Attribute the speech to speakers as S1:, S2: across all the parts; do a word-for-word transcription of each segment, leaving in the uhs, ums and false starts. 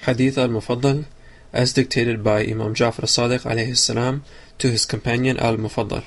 S1: Hadith al-Mufaddal, as dictated by Imam Ja'far as-Sadiq alayhi salam to his companion al-Mufaddal.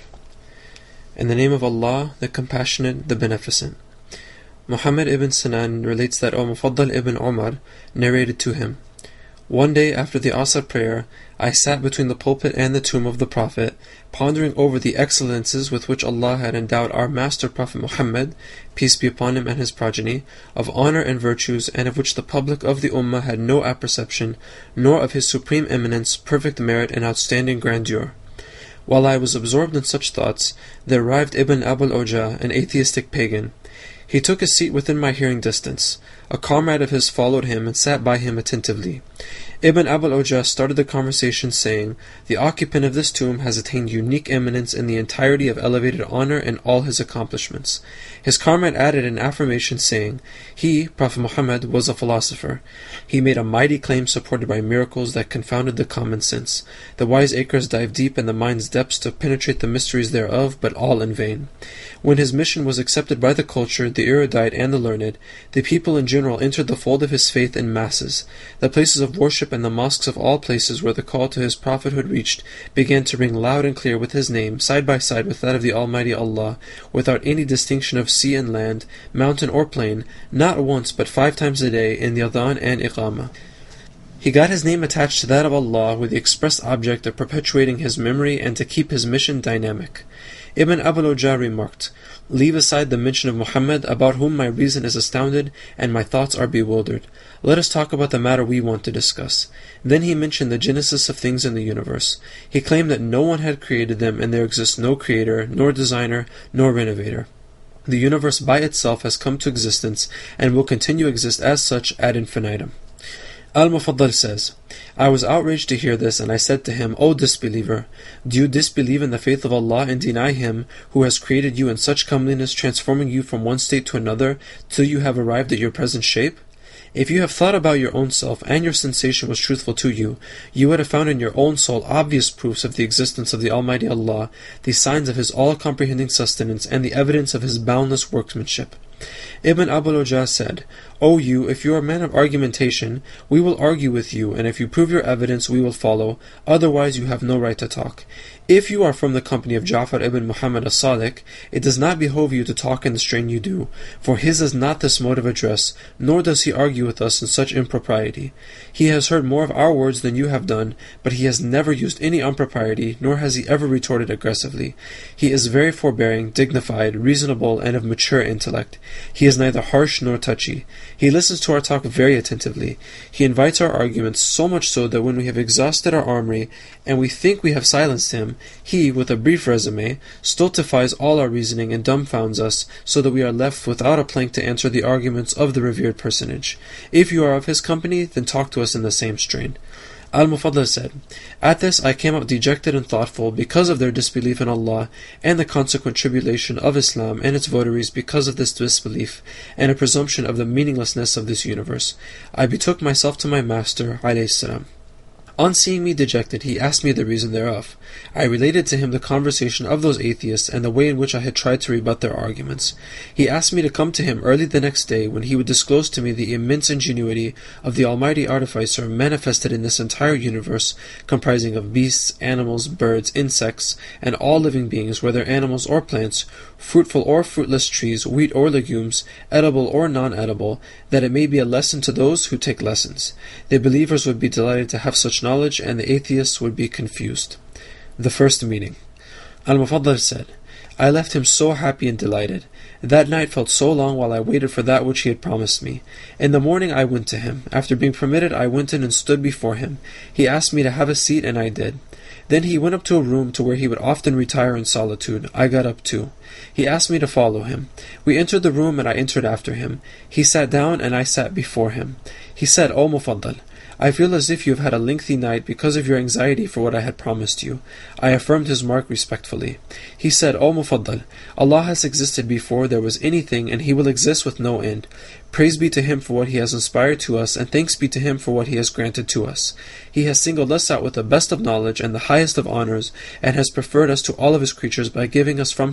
S1: In the name of Allah, the Compassionate, the Beneficent. Muhammad ibn Sinan relates that al-Mufaddal ibn Umar narrated to him, "One day after the Asr prayer, I sat between the pulpit and the tomb of the Prophet, pondering over the excellences with which Allah had endowed our Master Prophet Muhammad, peace be upon him and his progeny, of honor and virtues, and of which the public of the Ummah had no apperception, nor of his supreme eminence, perfect merit, and outstanding grandeur. While I was absorbed in such thoughts, there arrived Ibn Abul Oja, an atheistic pagan. He took a seat within my hearing distance. A comrade of his followed him and sat by him attentively. Ibn Abul Oja started the conversation saying, 'The occupant of this tomb has attained unique eminence in the entirety of elevated honor and all his accomplishments.' His comrade added an affirmation saying, 'He, Prophet Muhammad, was a philosopher. He made a mighty claim supported by miracles that confounded the common sense. The wiseacres dive deep in the mind's depths to penetrate the mysteries thereof, but all in vain. When his mission was accepted by the cultured, the erudite, and the learned, the people in general entered the fold of his faith in masses. The places of worship and the mosques of all places where the call to his prophethood reached began to ring loud and clear with his name, side by side with that of the Almighty Allah, without any distinction of sea and land, mountain or plain, not once but five times a day in the adhan and iqamah. He got his name attached to that of Allah with the express object of perpetuating his memory and to keep his mission dynamic.' Ibn Abul Oja remarked, 'Leave aside the mention of Muhammad, about whom my reason is astounded and my thoughts are bewildered. Let us talk about the matter we want to discuss.' Then he mentioned the genesis of things in the universe. He claimed that no one had created them and there exists no creator, nor designer, nor renovator. The universe by itself has come to existence and will continue to exist as such ad infinitum." Al-Mufaddal says, "I was outraged to hear this, and I said to him, 'O disbeliever, do you disbelieve in the faith of Allah and deny Him who has created you in such comeliness, transforming you from one state to another, till you have arrived at your present shape? If you have thought about your own self, and your sensation was truthful to you, you would have found in your own soul obvious proofs of the existence of the Almighty Allah, the signs of His all-comprehending sustenance, and the evidence of His boundless workmanship.' Ibn Abul Oja said, 'O you, if you are a man of argumentation, we will argue with you, and if you prove your evidence, we will follow, otherwise you have no right to talk. If you are from the company of Ja'far ibn Muhammad as-Sadiq, it does not behove you to talk in the strain you do, for his is not this mode of address, nor does he argue with us in such impropriety. He has heard more of our words than you have done, but he has never used any impropriety, nor has he ever retorted aggressively. He is very forbearing, dignified, reasonable, and of mature intellect. He is neither harsh nor touchy. He listens to our talk very attentively. He invites our arguments, so much so that when we have exhausted our armory, and we think we have silenced him, he, with a brief resume, stultifies all our reasoning and dumbfounds us, so that we are left without a plank to answer the arguments of the revered personage. If you are of his company, then talk to us in the same strain." Al-Mufaddal said, "At this I came out dejected and thoughtful because of their disbelief in Allah and the consequent tribulation of Islam and its votaries because of this disbelief and a presumption of the meaninglessness of this universe. I betook myself to my master, alayhi salam. On seeing me dejected, he asked me the reason thereof. I related to him the conversation of those atheists and the way in which I had tried to rebut their arguments. He asked me to come to him early the next day, when he would disclose to me the immense ingenuity of the Almighty Artificer manifested in this entire universe, comprising of beasts, animals, birds, insects, and all living beings, whether animals or plants, fruitful or fruitless trees, wheat or legumes, edible or non-edible, that it may be a lesson to those who take lessons. The believers would be delighted to have such knowledge, and the atheists would be confused." The first meeting. Al-Mufaddal said, "I left him so happy and delighted. That night felt so long while I waited for that which he had promised me. In the morning I went to him. After being permitted, I went in and stood before him. He asked me to have a seat, and I did. Then he went up to a room to where he would often retire in solitude. I got up too. He asked me to follow him. We entered the room, and I entered after him. He sat down, and I sat before him. He said, 'O Mufaddal, I feel as if you have had a lengthy night because of your anxiety for what I had promised you.' I affirmed his mark respectfully. He said, 'O Mufaddal, Allah has existed before there was anything, and He will exist with no end. Praise be to Him for what He has inspired to us, and thanks be to Him for what He has granted to us. He has singled us out with the best of knowledge and the highest of honors, and has preferred us to all of His creatures by giving us from His knowledge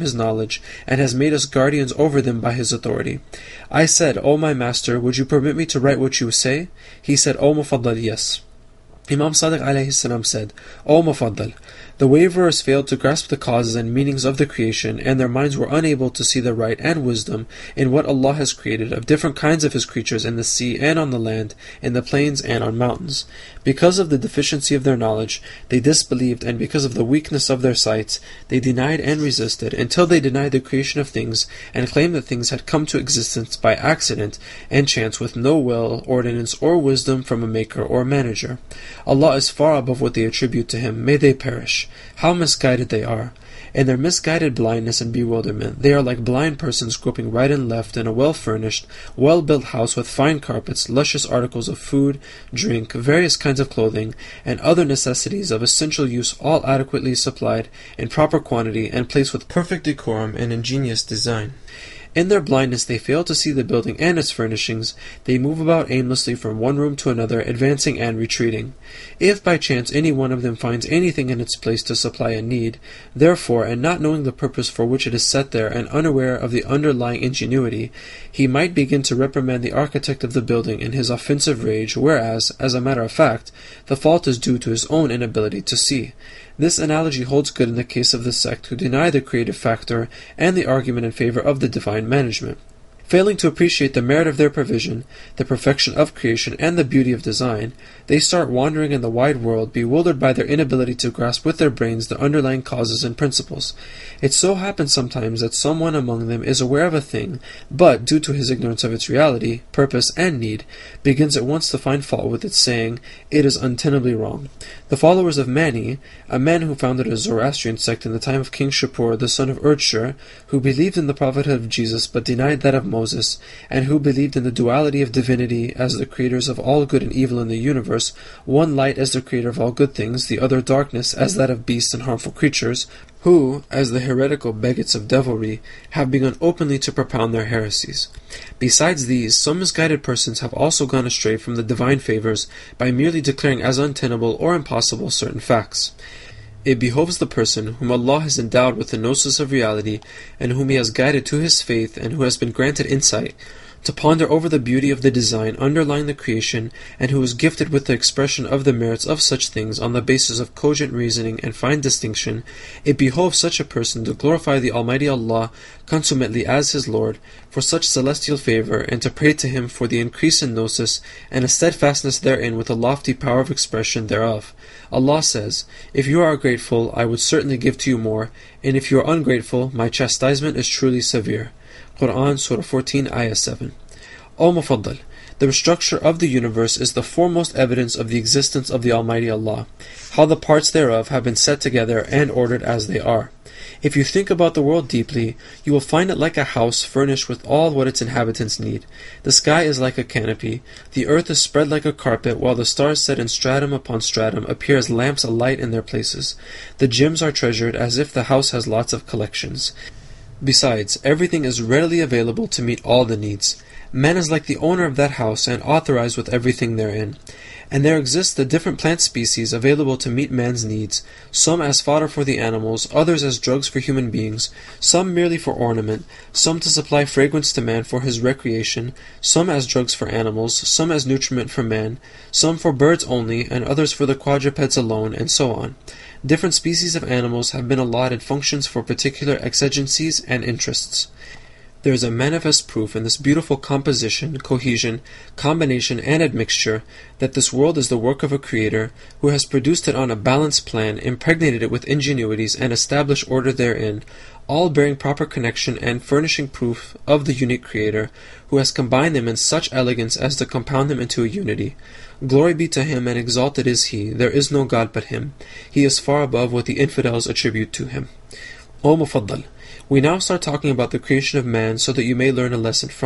S1: knowledge, and has made us guardians over them by His authority. I said, O my master, would you permit me to write what you say? He said, O Mufaddal, yes. Imam Sadiq alayhi salam said, O Mufaddal, the waverers failed to grasp the causes and meanings of the creation, and their minds were unable to see the right and wisdom in what Allah has created of different kinds of His creatures in the sea and on the land, in the plains and on mountains. Because of the deficiency of their knowledge, they disbelieved, and because of the weakness of their sights, they denied and resisted, until they denied the creation of things, and claimed that things had come to existence by accident and chance with no will, ordinance, or wisdom from a maker or manager. Allah is far above what they attribute to Him. May they perish. How misguided they are. In their misguided blindness and bewilderment, they are like blind persons groping right and left in a well-furnished, well-built house with fine carpets, luscious articles of food, drink, various kinds of clothing, and other necessities of essential use, all adequately supplied in proper quantity and placed with perfect decorum and ingenious design. In their blindness they fail to see the building and its furnishings. They move about aimlessly from one room to another, advancing and retreating. If by chance any one of them finds anything in its place to supply a need, therefore, and not knowing the purpose for which it is set there, and unaware of the underlying ingenuity, he might begin to reprimand the architect of the building in his offensive rage, whereas, as a matter of fact, the fault is due to his own inability to see. This analogy holds good in the case of the sect who deny the creative factor and the argument in favor of the divine management. Failing to appreciate the merit of their provision, the perfection of creation, and the beauty of design, they start wandering in the wide world, bewildered by their inability to grasp with their brains the underlying causes and principles. It so happens sometimes that someone among them is aware of a thing, but, due to his ignorance of its reality, purpose, and need, begins at once to find fault with it, saying, it is untenably wrong. The followers of Mani, a man who founded a Zoroastrian sect in the time of King Shapur, the son of Urdshir, who believed in the prophethood of Jesus but denied that of Moses, Moses, and who believed in the duality of divinity as the creators of all good and evil in the universe, one light as the creator of all good things, the other darkness as that of beasts and harmful creatures, who, as the heretical bigots of devilry, have begun openly to propound their heresies. Besides these, some misguided persons have also gone astray from the divine favors by merely declaring as untenable or impossible certain facts. It behoves the person whom Allah has endowed with the gnosis of reality, and whom He has guided to His faith, and who has been granted insight, to ponder over the beauty of the design underlying the creation, and who is gifted with the expression of the merits of such things on the basis of cogent reasoning and fine distinction. It behoves such a person to glorify the Almighty Allah consummately as his Lord for such celestial favor, and to pray to Him for the increase in gnosis and a steadfastness therein with a lofty power of expression thereof. Allah says, if you are grateful, I would certainly give to you more, and if you are ungrateful, my chastisement is truly severe. Quran, Surah fourteen, Ayah seven. O Mufaddal, the structure of the universe is the foremost evidence of the existence of the Almighty Allah, how the parts thereof have been set together and ordered as they are. If you think about the world deeply, you will find it like a house furnished with all what its inhabitants need. The sky is like a canopy, the earth is spread like a carpet, while the stars set in stratum upon stratum appear as lamps alight in their places. The gems are treasured as if the house has lots of collections. Besides, everything is readily available to meet all the needs. Man is like the owner of that house and authorized with everything therein. And there exist the different plant species available to meet man's needs, some as fodder for the animals, others as drugs for human beings, some merely for ornament, some to supply fragrance to man for his recreation, some as drugs for animals, some as nutriment for man, some for birds only, and others for the quadrupeds alone, and so on. Different species of animals have been allotted functions for particular exigencies and interests. There is a manifest proof in this beautiful composition, cohesion, combination, and admixture that this world is the work of a Creator who has produced it on a balanced plan, impregnated it with ingenuities, and established order therein, all bearing proper connection and furnishing proof of the unique Creator, who has combined them in such elegance as to compound them into a unity. Glory be to Him, and exalted is He. There is no God but Him. He is far above what the infidels attribute to Him. O Mufaddal, we now start talking about the creation of man so that you may learn a lesson from it.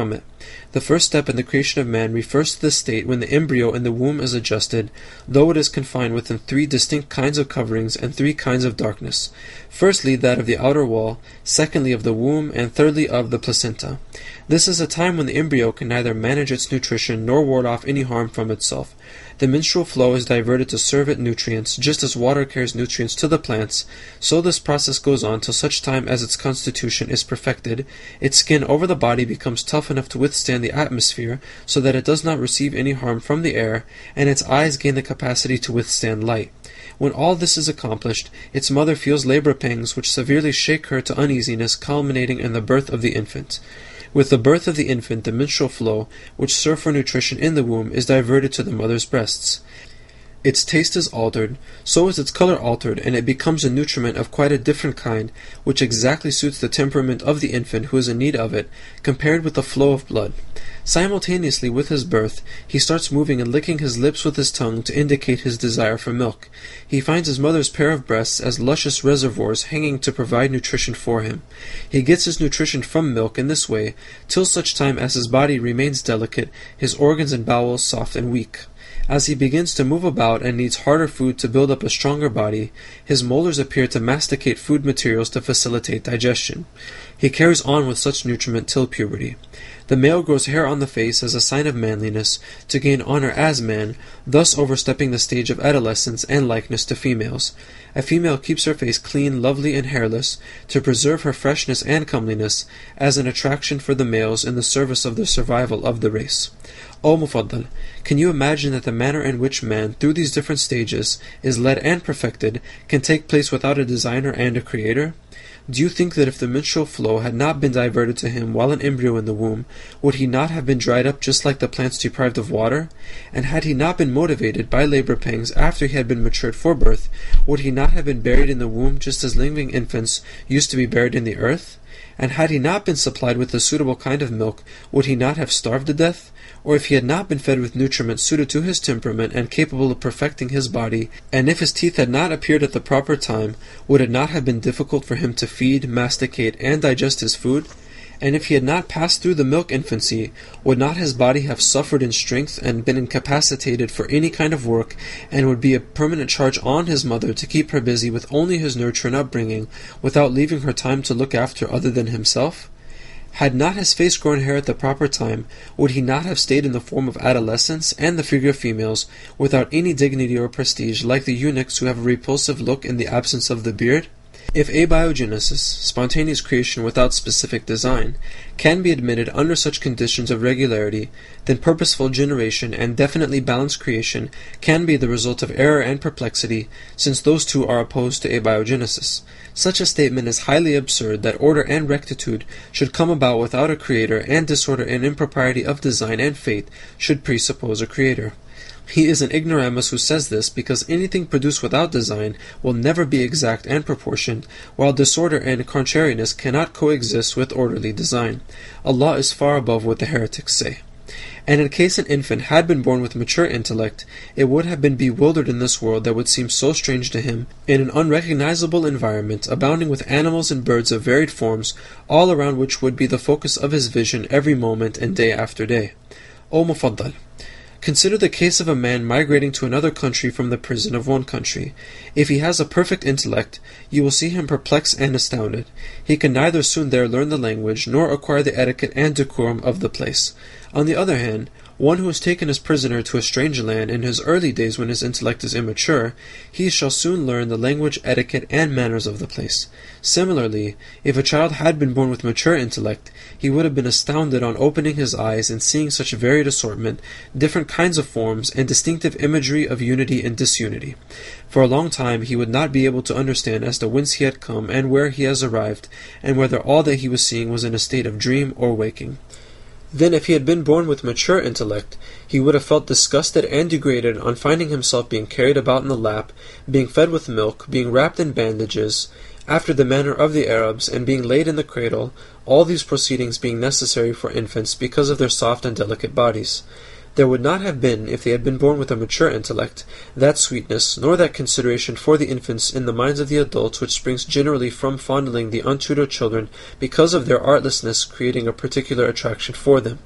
S1: The first step in the creation of man refers to the state when the embryo in the womb is adjusted, though it is confined within three distinct kinds of coverings and three kinds of darkness. Firstly, that of the outer wall, secondly of the womb, and thirdly of the placenta. This is a time when the embryo can neither manage its nutrition nor ward off any harm from itself. The menstrual flow is diverted to serve it nutrients, just as water carries nutrients to the plants. So this process goes on till such time as its constitution is perfected, its skin over the body becomes tough enough to withstand the atmosphere so that it does not receive any harm from the air, and its eyes gain the capacity to withstand light. When all this is accomplished, its mother feels labor pangs which severely shake her to uneasiness, culminating in the birth of the infant. With the birth of the infant, the menstrual flow, which served for nutrition in the womb, is diverted to the mother's breasts. Its taste is altered, so is its color altered, and it becomes a nutriment of quite a different kind, which exactly suits the temperament of the infant who is in need of it, compared with the flow of blood. Simultaneously with his birth, he starts moving and licking his lips with his tongue to indicate his desire for milk. He finds his mother's pair of breasts as luscious reservoirs hanging to provide nutrition for him. He gets his nutrition from milk in this way, till such time as his body remains delicate, his organs and bowels soft and weak. As he begins to move about and needs harder food to build up a stronger body, his molars appear to masticate food materials to facilitate digestion. He carries on with such nutriment till puberty. The male grows hair on the face as a sign of manliness, to gain honor as man, thus overstepping the stage of adolescence and likeness to females. A female keeps her face clean, lovely, and hairless, to preserve her freshness and comeliness, as an attraction for the males in the service of the survival of the race. O Mufaddal, can you imagine that the manner in which man, through these different stages, is led and perfected, can take place without a designer and a creator? Do you think that if the menstrual flow had not been diverted to him while an embryo in the womb, would he not have been dried up just like the plants deprived of water? And had he not been motivated by labor pangs after he had been matured for birth, would he not have been buried in the womb just as living infants used to be buried in the earth? And had he not been supplied with a suitable kind of milk, would he not have starved to death? Or if he had not been fed with nutriment suited to his temperament and capable of perfecting his body, and if his teeth had not appeared at the proper time, would it not have been difficult for him to feed, masticate, and digest his food? And if he had not passed through the milk infancy, would not his body have suffered in strength and been incapacitated for any kind of work, and would be a permanent charge on his mother to keep her busy with only his nurture and upbringing, without leaving her time to look after other than himself? Had not his face grown hair at the proper time, would he not have stayed in the form of adolescence and the figure of females, without any dignity or prestige, like the eunuchs who have a repulsive look in the absence of the beard? If abiogenesis, spontaneous creation without specific design, can be admitted under such conditions of regularity, then purposeful generation and definitely balanced creation can be the result of error and perplexity, since those two are opposed to abiogenesis. Such a statement is highly absurd that order and rectitude should come about without a creator, and disorder and impropriety of design and fate should presuppose a creator. He is an ignoramus who says this, because anything produced without design will never be exact and proportioned, while disorder and contrariness cannot coexist with orderly design. Allah is far above what the heretics say. And in case an infant had been born with mature intellect, it would have been bewildered in this world that would seem so strange to him, in an unrecognizable environment, abounding with animals and birds of varied forms, all around which would be the focus of his vision every moment and day after day. O Mufaddal, consider the case of a man migrating to another country from the prison of one country. If he has a perfect intellect, you will see him perplexed and astounded. He can neither soon there learn the language, nor acquire the etiquette and decorum of the place. On the other hand, one who is taken as prisoner to a strange land in his early days when his intellect is immature, he shall soon learn the language, etiquette, and manners of the place. Similarly, if a child had been born with mature intellect, he would have been astounded on opening his eyes and seeing such varied assortment, different kinds of forms, and distinctive imagery of unity and disunity. For a long time he would not be able to understand as to whence he had come and where he has arrived, and whether all that he was seeing was in a state of dream or waking. Then if he had been born with mature intellect, he would have felt disgusted and degraded on finding himself being carried about in the lap, being fed with milk, being wrapped in bandages, after the manner of the Arabs, and being laid in the cradle, all these proceedings being necessary for infants because of their soft and delicate bodies. There would not have been, if they had been born with a mature intellect, that sweetness, nor that consideration for the infants in the minds of the adults which springs generally from fondling the untutored children because of their artlessness creating a particular attraction for them.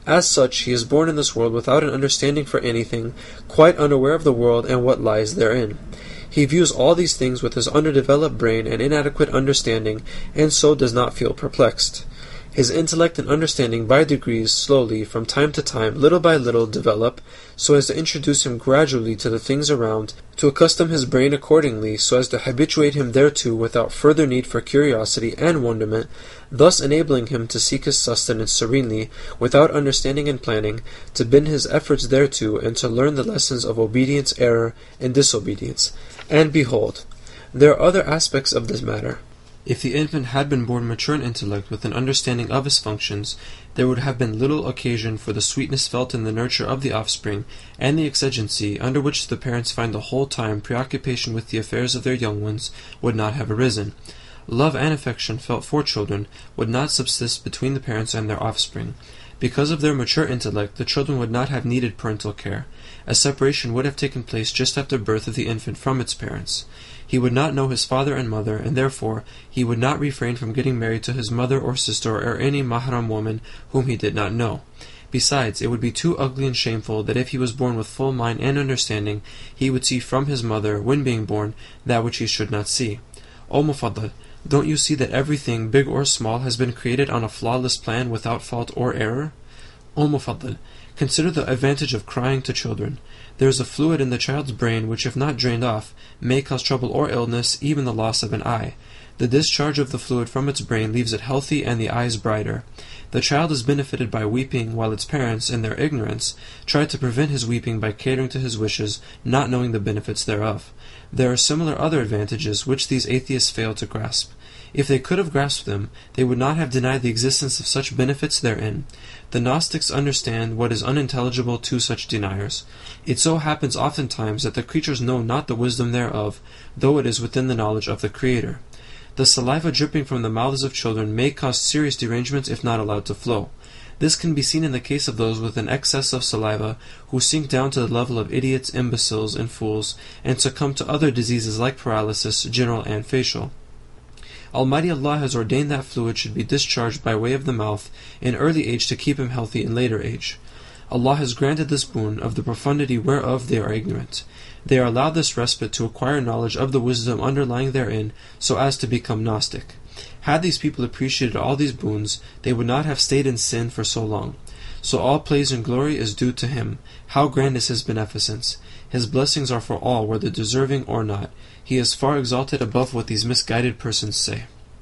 S1: As such, he is born in this world without an understanding for anything, quite unaware of the world and what lies therein. He views all these things with his underdeveloped brain and inadequate understanding, and so does not feel perplexed. His intellect and understanding by degrees, slowly, from time to time, little by little, develop, so as to introduce him gradually to the things around, to accustom his brain accordingly, so as to habituate him thereto without further need for curiosity and wonderment, thus enabling him to seek his sustenance serenely, without understanding and planning, to bend his efforts thereto, and to learn the lessons of obedience, error, and disobedience. And behold, there are other aspects of this matter. If the infant had been born mature in intellect with an understanding of his functions, there would have been little occasion for the sweetness felt in the nurture of the offspring, and the exigency under which the parents find the whole time preoccupation with the affairs of their young ones would not have arisen. Love and affection felt for children would not subsist between the parents and their offspring. Because of their mature intellect, the children would not have needed parental care. A separation would have taken place just after birth of the infant from its parents. He would not know his father and mother, and therefore he would not refrain from getting married to his mother or sister or any mahram woman whom he did not know. Besides, it would be too ugly and shameful that if he was born with full mind and understanding, he would see from his mother, when being born, that which he should not see. O Mufaddal, don't you see that everything, big or small, has been created on a flawless plan without fault or error? O Mufaddal, consider the advantage of crying to children. There is a fluid in the child's brain which, if not drained off, may cause trouble or illness, even the loss of an eye. The discharge of the fluid from its brain leaves it healthy and the eyes brighter. The child is benefited by weeping, while its parents, in their ignorance, try to prevent his weeping by catering to his wishes, not knowing the benefits thereof. There are similar other advantages which these atheists fail to grasp. If they could have grasped them, they would not have denied the existence of such benefits therein. The Gnostics understand what is unintelligible to such deniers. It so happens oftentimes that the creatures know not the wisdom thereof, though it is within the knowledge of the Creator. The saliva dripping from the mouths of children may cause serious derangements if not allowed to flow. This can be seen in the case of those with an excess of saliva, who sink down to the level of idiots, imbeciles, and fools, and succumb to other diseases like paralysis, general and facial. Almighty Allah has ordained that fluid should be discharged by way of the mouth in early age to keep him healthy in later age. Allah has granted this boon, of the profundity whereof they are ignorant. They are allowed this respite to acquire knowledge of the wisdom underlying therein, so as to become Gnostic. Had these people appreciated all these boons, they would not have stayed in sin for so long. So all praise and glory is due to Him. How grand is His beneficence! His blessings are for all, whether deserving or not. He is far exalted above what these misguided persons say.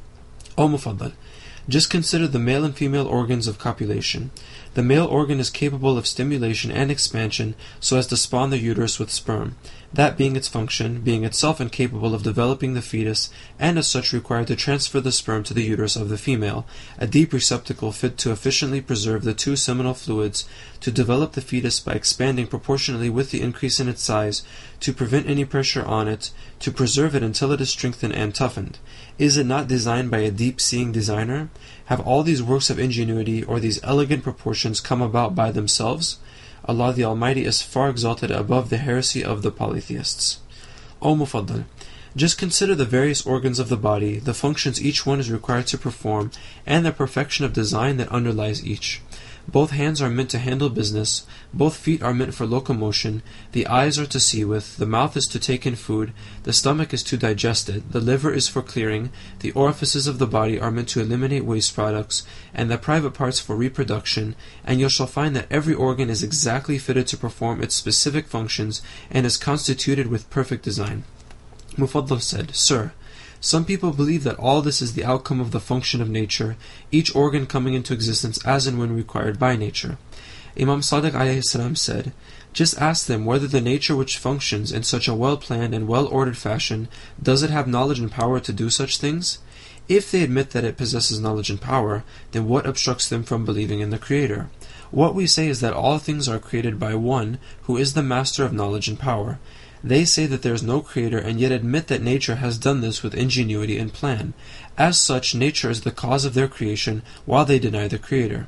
S1: O Mufaddal, just consider the male and female organs of copulation. The male organ is capable of stimulation and expansion so as to spawn the uterus with sperm, that being its function, being itself incapable of developing the fetus, and as such required to transfer the sperm to the uterus of the female, a deep receptacle fit to efficiently preserve the two seminal fluids, to develop the fetus by expanding proportionately with the increase in its size, to prevent any pressure on it, to preserve it until it is strengthened and toughened. Is it not designed by a deep-seeing designer? Have all these works of ingenuity or these elegant proportions come about by themselves? Allah the Almighty is far exalted above the heresy of the polytheists. O Mufaddal, just consider the various organs of the body, the functions each one is required to perform, and the perfection of design that underlies each. Both hands are meant to handle business, both feet are meant for locomotion, the eyes are to see with, the mouth is to take in food, the stomach is to digest it, the liver is for clearing, the orifices of the body are meant to eliminate waste products, and the private parts for reproduction, and you shall find that every organ is exactly fitted to perform its specific functions, and is constituted with perfect design. Mufaddal said, Sir, some people believe that all this is the outcome of the function of nature, each organ coming into existence as and when required by nature. Imam Sadiq alayhi salam said, Just ask them whether the nature which functions in such a well-planned and well-ordered fashion, does it have knowledge and power to do such things? If they admit that it possesses knowledge and power, then what obstructs them from believing in the Creator? What we say is that all things are created by one who is the master of knowledge and power. They say that there is no creator, and yet admit that nature has done this with ingenuity and plan. As such, nature is the cause of their creation, while they deny the Creator.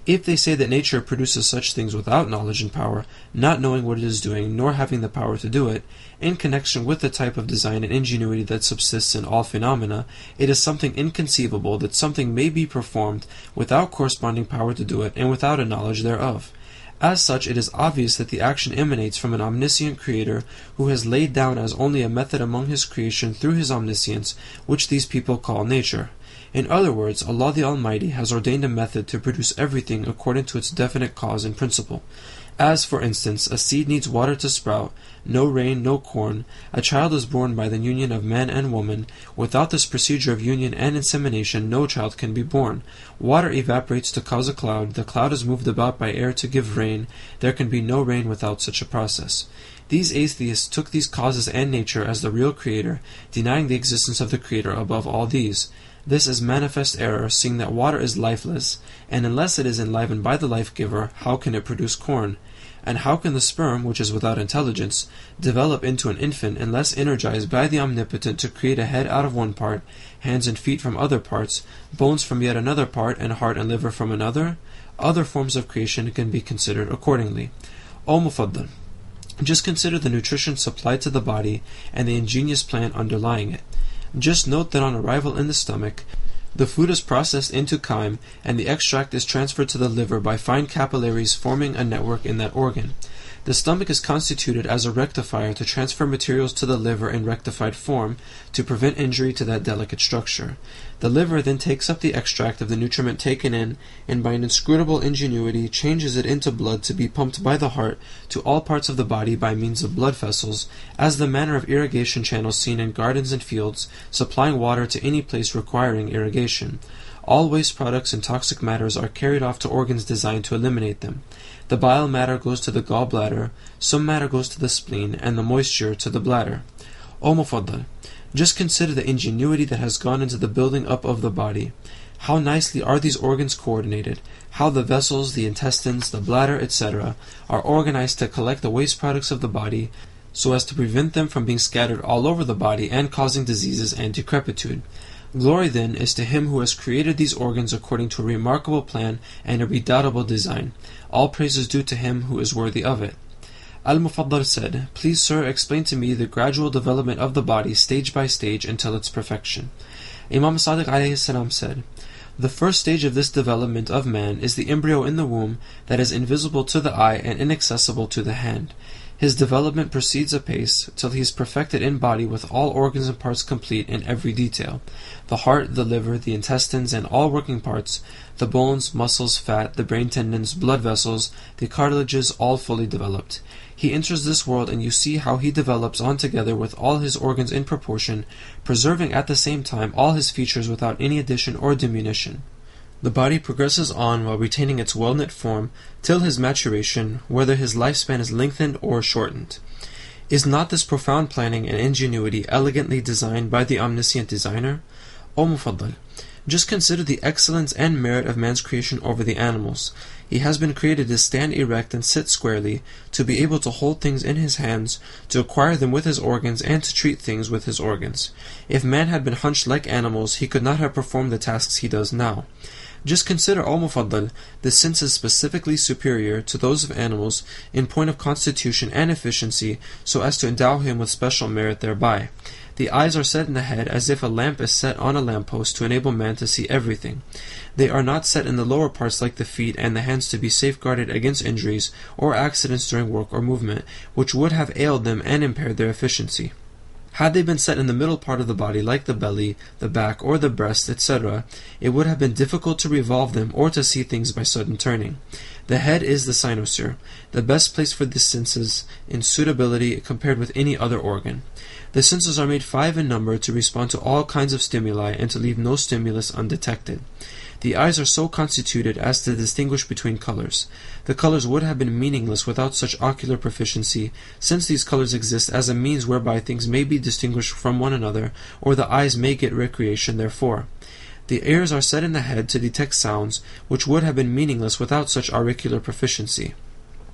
S1: If they say that nature produces such things without knowledge and power, not knowing what it is doing, nor having the power to do it, in connection with the type of design and ingenuity that subsists in all phenomena, it is something inconceivable that something may be performed without corresponding power to do it, and without a knowledge thereof. As such, it is obvious that the action emanates from an omniscient creator who has laid down as only a method among his creation through his omniscience, which these people call nature. In other words, Allah the Almighty has ordained a method to produce everything according to its definite cause and principle. As, for instance, a seed needs water to sprout, no rain, no corn. A child is born by the union of man and woman. Without this procedure of union and insemination, no child can be born. Water evaporates to cause a cloud. The cloud is moved about by air to give rain. There can be no rain without such a process. These atheists took these causes and nature as the real creator, denying the existence of the creator above all these. This is manifest error, seeing that water is lifeless, and unless it is enlivened by the life-giver, how can it produce corn? And how can the sperm, which is without intelligence, develop into an infant unless energized by the Omnipotent to create a head out of one part, hands and feet from other parts, bones from yet another part, and heart and liver from another? Other forms of creation can be considered accordingly. O Mufaddal, just consider the nutrition supplied to the body and the ingenious plan underlying it. Just note that on arrival in the stomach, the food is processed into chyme, and the extract is transferred to the liver by fine capillaries forming a network in that organ. The stomach is constituted as a rectifier to transfer materials to the liver in rectified form to prevent injury to that delicate structure. The liver then takes up the extract of the nutriment taken in, and by an inscrutable ingenuity changes it into blood to be pumped by the heart to all parts of the body by means of blood vessels, as the manner of irrigation channels seen in gardens and fields, supplying water to any place requiring irrigation. All waste products and toxic matters are carried off to organs designed to eliminate them. The bile matter goes to the gallbladder, some matter goes to the spleen, and the moisture to the bladder. O Mufaddal, just consider the ingenuity that has gone into the building up of the body. How nicely are these organs coordinated, how the vessels, the intestines, the bladder, et cetera are organized to collect the waste products of the body, so as to prevent them from being scattered all over the body and causing diseases and decrepitude. Glory then is to him who has created these organs according to a remarkable plan and a redoubtable design. All praise is due to him who is worthy of it. Al-Mufaddal said, Please, sir, explain to me the gradual development of the body stage by stage until its perfection. Imam Sadiq alayhi salam said, The first stage of this development of man is the embryo in the womb that is invisible to the eye and inaccessible to the hand. His development proceeds apace till he is perfected in body with all organs and parts complete in every detail. The heart, the liver, the intestines, and all working parts, the bones, muscles, fat, the brain tendons, blood vessels, the cartilages, all fully developed. He enters this world and you see how he develops on together with all his organs in proportion, preserving at the same time all his features without any addition or diminution. The body progresses on while retaining its well-knit form till his maturation, whether his lifespan is lengthened or shortened. Is not this profound planning and ingenuity elegantly designed by the omniscient designer? O Mufaddal, just consider the excellence and merit of man's creation over the animals. He has been created to stand erect and sit squarely, to be able to hold things in his hands, to acquire them with his organs, and to treat things with his organs. If man had been hunched like animals, he could not have performed the tasks he does now. Just consider, O Mufaddal, the senses specifically superior to those of animals in point of constitution and efficiency, so as to endow him with special merit thereby. The eyes are set in the head as if a lamp is set on a lamppost to enable man to see everything. They are not set in the lower parts like the feet and the hands to be safeguarded against injuries or accidents during work or movement, which would have ailed them and impaired their efficiency. Had they been set in the middle part of the body like the belly, the back, or the breast, et cetera, it would have been difficult to revolve them or to see things by sudden turning. The head is the cynosure, the best place for the senses in suitability compared with any other organ. The senses are made five in number to respond to all kinds of stimuli and to leave no stimulus undetected. The eyes are so constituted as to distinguish between colors. The colors would have been meaningless without such ocular proficiency, since these colors exist as a means whereby things may be distinguished from one another, or the eyes may get recreation therefore. The ears are set in the head to detect sounds, which would have been meaningless without such auricular proficiency.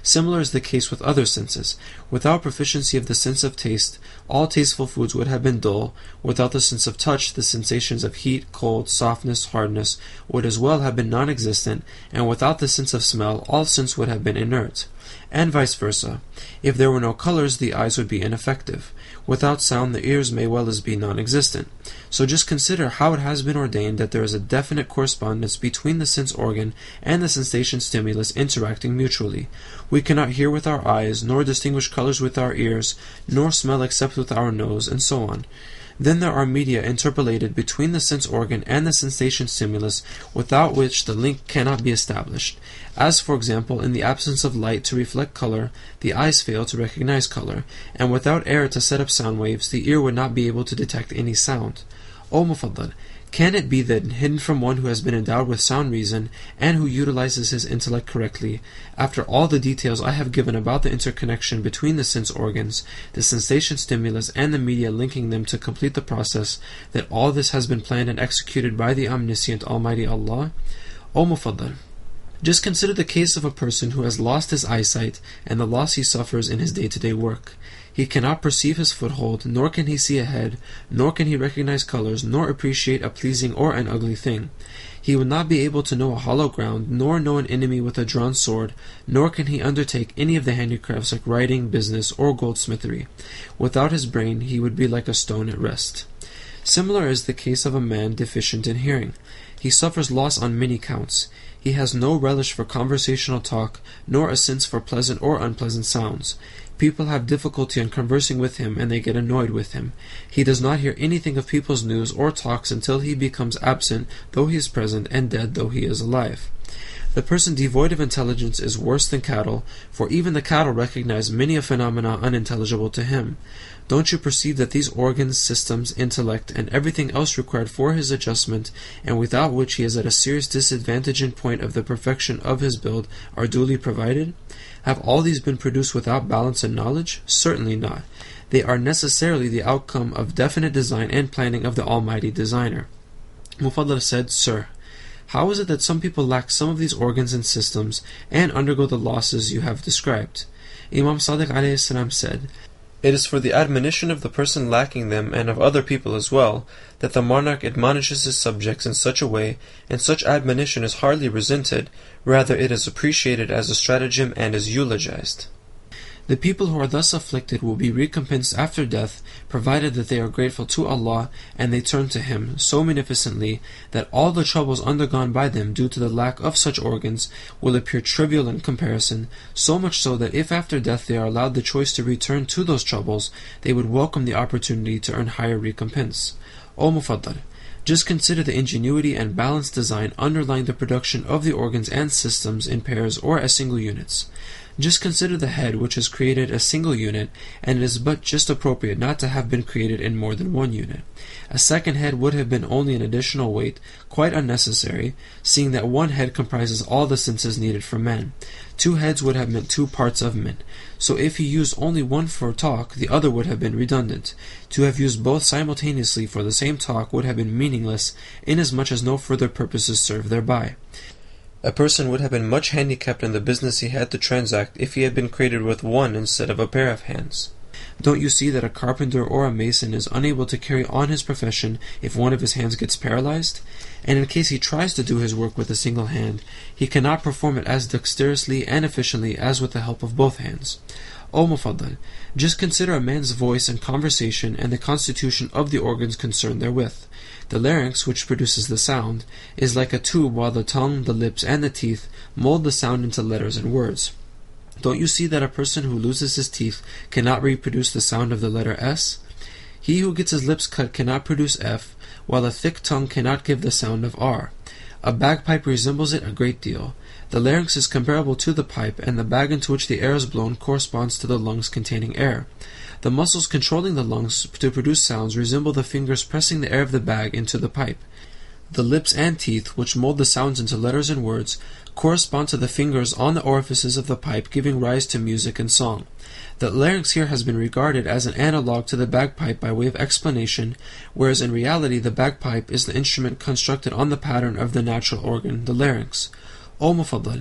S1: Similar is the case with other senses. Without proficiency of the sense of taste, all tasteful foods would have been dull. Without the sense of touch, the sensations of heat, cold, softness, hardness would as well have been non-existent, and without the sense of smell, all sense would have been inert. And vice versa. If there were no colors, the eyes would be ineffective. Without sound, the ears may well as be non-existent. So just consider how it has been ordained that there is a definite correspondence between the sense organ and the sensation stimulus interacting mutually. We cannot hear with our eyes, nor distinguish colors with our ears, nor smell except with our nose, and so on. Then there are media interpolated between the sense organ and the sensation stimulus, without which the link cannot be established. As, for example, in the absence of light to reflect color, the eyes fail to recognize color, and without air to set up sound waves, the ear would not be able to detect any sound. O Mufaddal, can it be then hidden from one who has been endowed with sound reason and who utilizes his intellect correctly, after all the details I have given about the interconnection between the sense organs, the sensation stimulus, and the media linking them to complete the process, that all this has been planned and executed by the omniscient Almighty Allah? O Mufaddal, just consider the case of a person who has lost his eyesight and the loss he suffers in his day-to-day work. He cannot perceive his foothold, nor can he see ahead, nor can he recognize colors, nor appreciate a pleasing or an ugly thing. He would not be able to know a hollow ground, nor know an enemy with a drawn sword, nor can he undertake any of the handicrafts like writing, business, or goldsmithery. Without his brain, he would be like a stone at rest. Similar is the case of a man deficient in hearing. He suffers loss on many counts. He has no relish for conversational talk, nor a sense for pleasant or unpleasant sounds. People have difficulty in conversing with him, and they get annoyed with him. He does not hear anything of people's news or talks until he becomes absent, though he is present, and dead, though he is alive. The person devoid of intelligence is worse than cattle, for even the cattle recognize many a phenomena unintelligible to him. Don't you perceive that these organs, systems, intellect, and everything else required for his adjustment, and without which he is at a serious disadvantage in point of the perfection of his build, are duly provided? Have all these been produced without balance and knowledge? Certainly not. They are necessarily the outcome of definite design and planning of the Almighty Designer. Mufaddal said, Sir, how is it that some people lack some of these organs and systems and undergo the losses you have described? Imam Sadiq alayhi salam said, It is for the admonition of the person lacking them and of other people as well, that the monarch admonishes his subjects in such a way, and such admonition is hardly resented, rather it is appreciated as a stratagem and is eulogized. The people who are thus afflicted will be recompensed after death, provided that they are grateful to Allah and they turn to Him so munificently that all the troubles undergone by them due to the lack of such organs will appear trivial in comparison, so much so that if after death they are allowed the choice to return to those troubles, they would welcome the opportunity to earn higher recompense. O Mufaddal, just consider the ingenuity and balanced design underlying the production of the organs and systems in pairs or as single units. Just consider the head, which is created a single unit, and it is but just appropriate not to have been created in more than one unit. A second head would have been only an additional weight, quite unnecessary, seeing that one head comprises all the senses needed for men. Two heads would have meant two parts of men. So if he used only one for talk, the other would have been redundant. To have used both simultaneously for the same talk would have been meaningless, inasmuch as no further purposes served thereby. A person would have been much handicapped in the business he had to transact if he had been created with one instead of a pair of hands. Don't you see that a carpenter or a mason is unable to carry on his profession if one of his hands gets paralyzed? And in case he tries to do his work with a single hand, he cannot perform it as dexterously and efficiently as with the help of both hands. O Mufaddal, just consider a man's voice and conversation and the constitution of the organs concerned therewith. The larynx, which produces the sound, is like a tube, while the tongue, the lips, and the teeth mold the sound into letters and words. Don't you see that a person who loses his teeth cannot reproduce the sound of the letter S? He who gets his lips cut cannot produce F, while a thick tongue cannot give the sound of R. A bagpipe resembles it a great deal. The larynx is comparable to the pipe, and the bag into which the air is blown corresponds to the lungs containing air. The muscles controlling the lungs to produce sounds resemble the fingers pressing the air of the bag into the pipe. The lips and teeth, which mold the sounds into letters and words, correspond to the fingers on the orifices of the pipe, giving rise to music and song. The larynx here has been regarded as an analogue to the bagpipe by way of explanation, whereas in reality the bagpipe is the instrument constructed on the pattern of the natural organ, the larynx. O Mufaddal,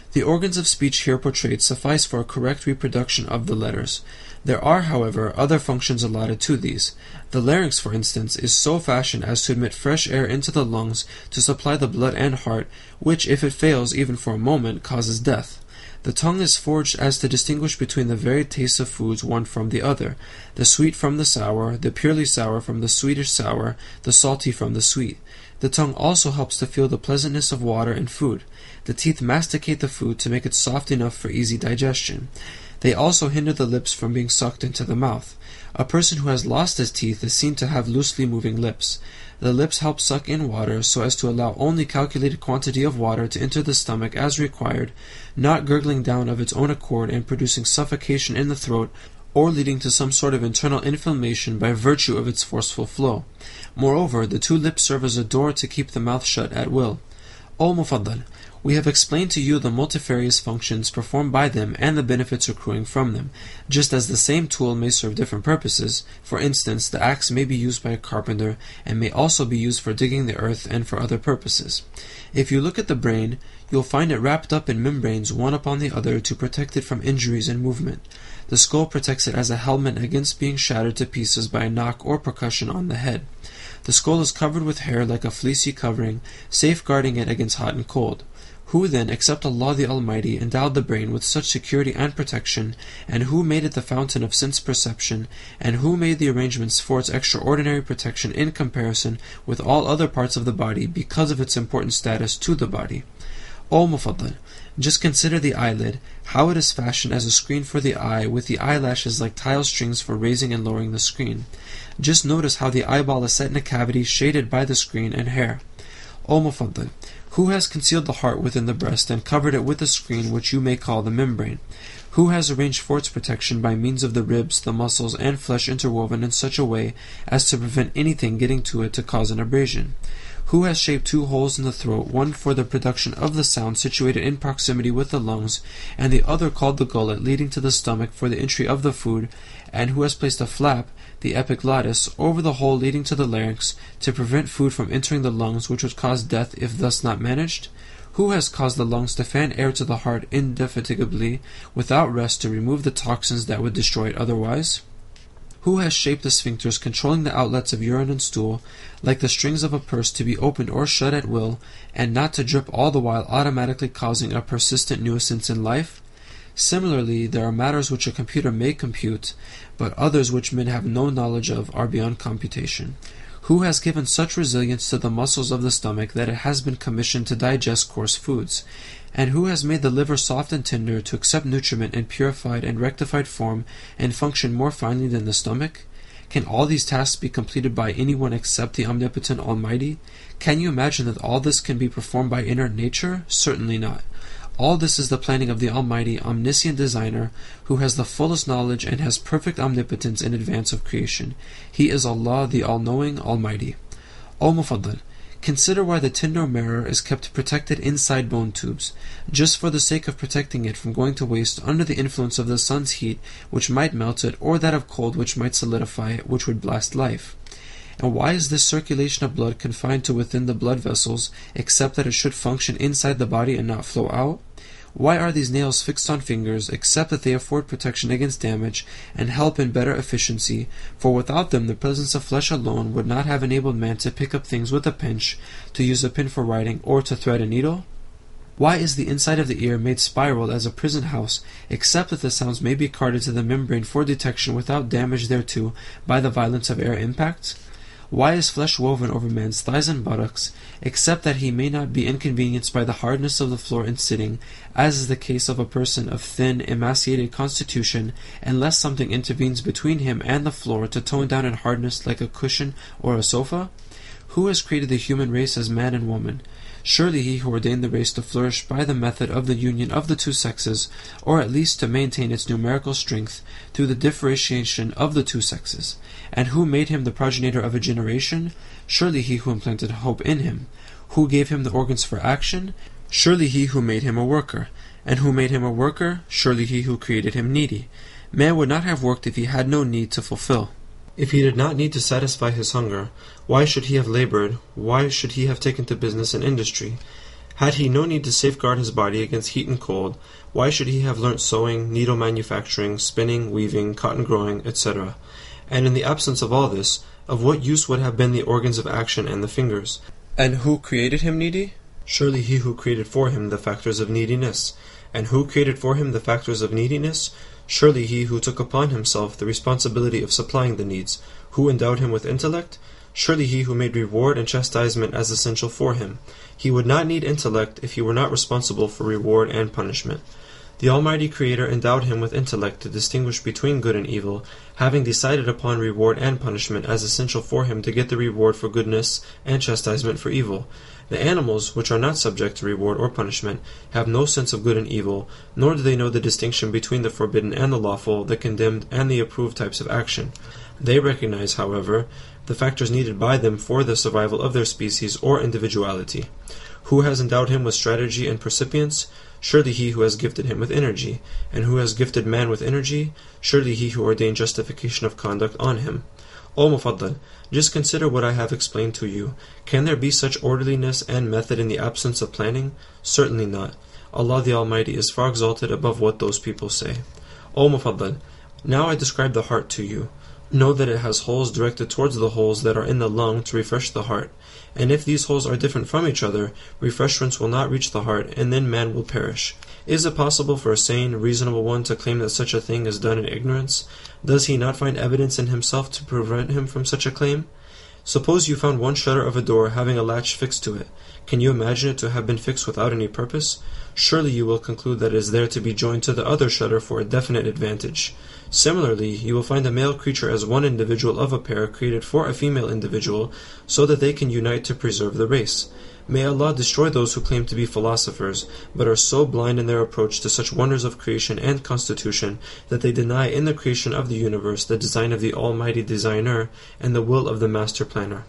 S1: The organs of speech here portrayed suffice for a correct reproduction of the letters. There are, however, other functions allotted to these. The larynx, for instance, is so fashioned as to admit fresh air into the lungs to supply the blood and heart, which, if it fails even for a moment, causes death. The tongue is forged as to distinguish between the varied tastes of foods one from the other, the sweet from the sour, the purely sour from the sweetish sour, the salty from the sweet. The tongue also helps to feel the pleasantness of water and food. The teeth masticate the food to make it soft enough for easy digestion. They also hinder the lips from being sucked into the mouth. A person who has lost his teeth is seen to have loosely moving lips. The lips help suck in water so as to allow only calculated quantity of water to enter the stomach as required, not gurgling down of its own accord and producing suffocation in the throat, or leading to some sort of internal inflammation by virtue of its forceful flow. Moreover, the two lips serve as a door to keep the mouth shut at will. O Mufaddal, we have explained to you the multifarious functions performed by them and the benefits accruing from them, just as the same tool may serve different purposes. For instance, the axe may be used by a carpenter and may also be used for digging the earth and for other purposes. If you look at the brain, you'll find it wrapped up in membranes one upon the other to protect it from injuries and movement. The skull protects it as a helmet against being shattered to pieces by a knock or percussion on the head. The skull is covered with hair like a fleecy covering, safeguarding it against hot and cold. Who then, except Allah the Almighty, endowed the brain with such security and protection, and who made it the fountain of sense perception, and who made the arrangements for its extraordinary protection in comparison with all other parts of the body because of its important status to the body? O Mufaddal, just consider the eyelid, how it is fashioned as a screen for the eye, with the eyelashes like tile strings for raising and lowering the screen. Just notice how the eyeball is set in a cavity shaded by the screen and hair. O Mufaddal, who has concealed the heart within the breast and covered it with a screen which you may call the membrane? Who has arranged for its protection by means of the ribs, the muscles, and flesh interwoven in such a way as to prevent anything getting to it to cause an abrasion? Who has shaped two holes in the throat, one for the production of the sound situated in proximity with the lungs, and the other called the gullet, leading to the stomach for the entry of the food, and who has placed a flap, the epiglottis, over the hole leading to the larynx, to prevent food from entering the lungs, which would cause death if thus not managed? Who has caused the lungs to fan air to the heart indefatigably, without rest, to remove the toxins that would destroy it otherwise? Who has shaped the sphincters controlling the outlets of urine and stool, like the strings of a purse, to be opened or shut at will, and not to drip all the while automatically causing a persistent nuisance in life? Similarly, there are matters which a computer may compute, but others which men have no knowledge of are beyond computation. Who has given such resilience to the muscles of the stomach that it has been commissioned to digest coarse foods? And who has made the liver soft and tender to accept nutriment in purified and rectified form and function more finely than the stomach? Can all these tasks be completed by anyone except the Omnipotent Almighty? Can you imagine that all this can be performed by inert nature? Certainly not. All this is the planning of the Almighty, omniscient designer, who has the fullest knowledge and has perfect omnipotence in advance of creation. He is Allah, the All-Knowing, Almighty. O Mufaddal, consider why the tender marrow is kept protected inside bone tubes, just for the sake of protecting it from going to waste under the influence of the sun's heat, which might melt it, or that of cold, which might solidify it, which would blast life. And why is this circulation of blood confined to within the blood vessels, except that it should function inside the body and not flow out? Why are these nails fixed on fingers, except that they afford protection against damage and help in better efficiency, for without them the presence of flesh alone would not have enabled man to pick up things with a pinch, to use a pin for writing, or to thread a needle? Why is the inside of the ear made spiral as a prison house, except that the sounds may be carted to the membrane for detection without damage thereto by the violence of air impacts? Why is flesh woven over man's thighs and buttocks, except that he may not be inconvenienced by the hardness of the floor in sitting, as is the case of a person of thin, emaciated constitution, unless something intervenes between him and the floor to tone down in hardness like a cushion or a sofa? Who has created the human race as man and woman? Surely he who ordained the race to flourish by the method of the union of the two sexes, or at least to maintain its numerical strength through the differentiation of the two sexes. And who made him the progenitor of a generation? Surely he who implanted hope in him. Who gave him the organs for action? Surely he who made him a worker. And who made him a worker? Surely he who created him needy. Man would not have worked if he had no need to fulfill. If he did not need to satisfy his hunger, why should he have labored? Why should he have taken to business and industry? Had he no need to safeguard his body against heat and cold, why should he have learnt sewing, needle manufacturing, spinning, weaving, cotton growing, et cetera? And in the absence of all this, of what use would have been the organs of action and the fingers? And who created him needy? Surely he who created for him the factors of neediness. And who created for him the factors of neediness? Surely he who took upon himself the responsibility of supplying the needs. Who endowed him with intellect? Surely he who made reward and chastisement as essential for him. He would not need intellect if he were not responsible for reward and punishment. The Almighty Creator endowed him with intellect to distinguish between good and evil, having decided upon reward and punishment as essential for him to get the reward for goodness and chastisement for evil. The animals, which are not subject to reward or punishment, have no sense of good and evil, nor do they know the distinction between the forbidden and the lawful, the condemned and the approved types of action. They recognize, however, the factors needed by them for the survival of their species or individuality. Who has endowed him with strategy and percipience? Surely he who has gifted him with energy. And who has gifted man with energy? Surely he who ordained justification of conduct on him. O Mufaddal, just consider what I have explained to you. Can there be such orderliness and method in the absence of planning? Certainly not. Allah the Almighty is far exalted above what those people say. O Mufaddal, now I describe the heart to you. Know that it has holes directed towards the holes that are in the lung to refresh the heart. And if these holes are different from each other, refreshments will not reach the heart, and then man will perish. Is it possible for a sane, reasonable one to claim that such a thing is done in ignorance? Does he not find evidence in himself to prevent him from such a claim? Suppose you found one shutter of a door having a latch fixed to it. Can you imagine it to have been fixed without any purpose? Surely you will conclude that it is there to be joined to the other shutter for a definite advantage. Similarly, you will find a male creature as one individual of a pair created for a female individual, so that they can unite to preserve the race. May Allah destroy those who claim to be philosophers, but are so blind in their approach to such wonders of creation and constitution that they deny in the creation of the universe the design of the Almighty Designer and the will of the Master Planner.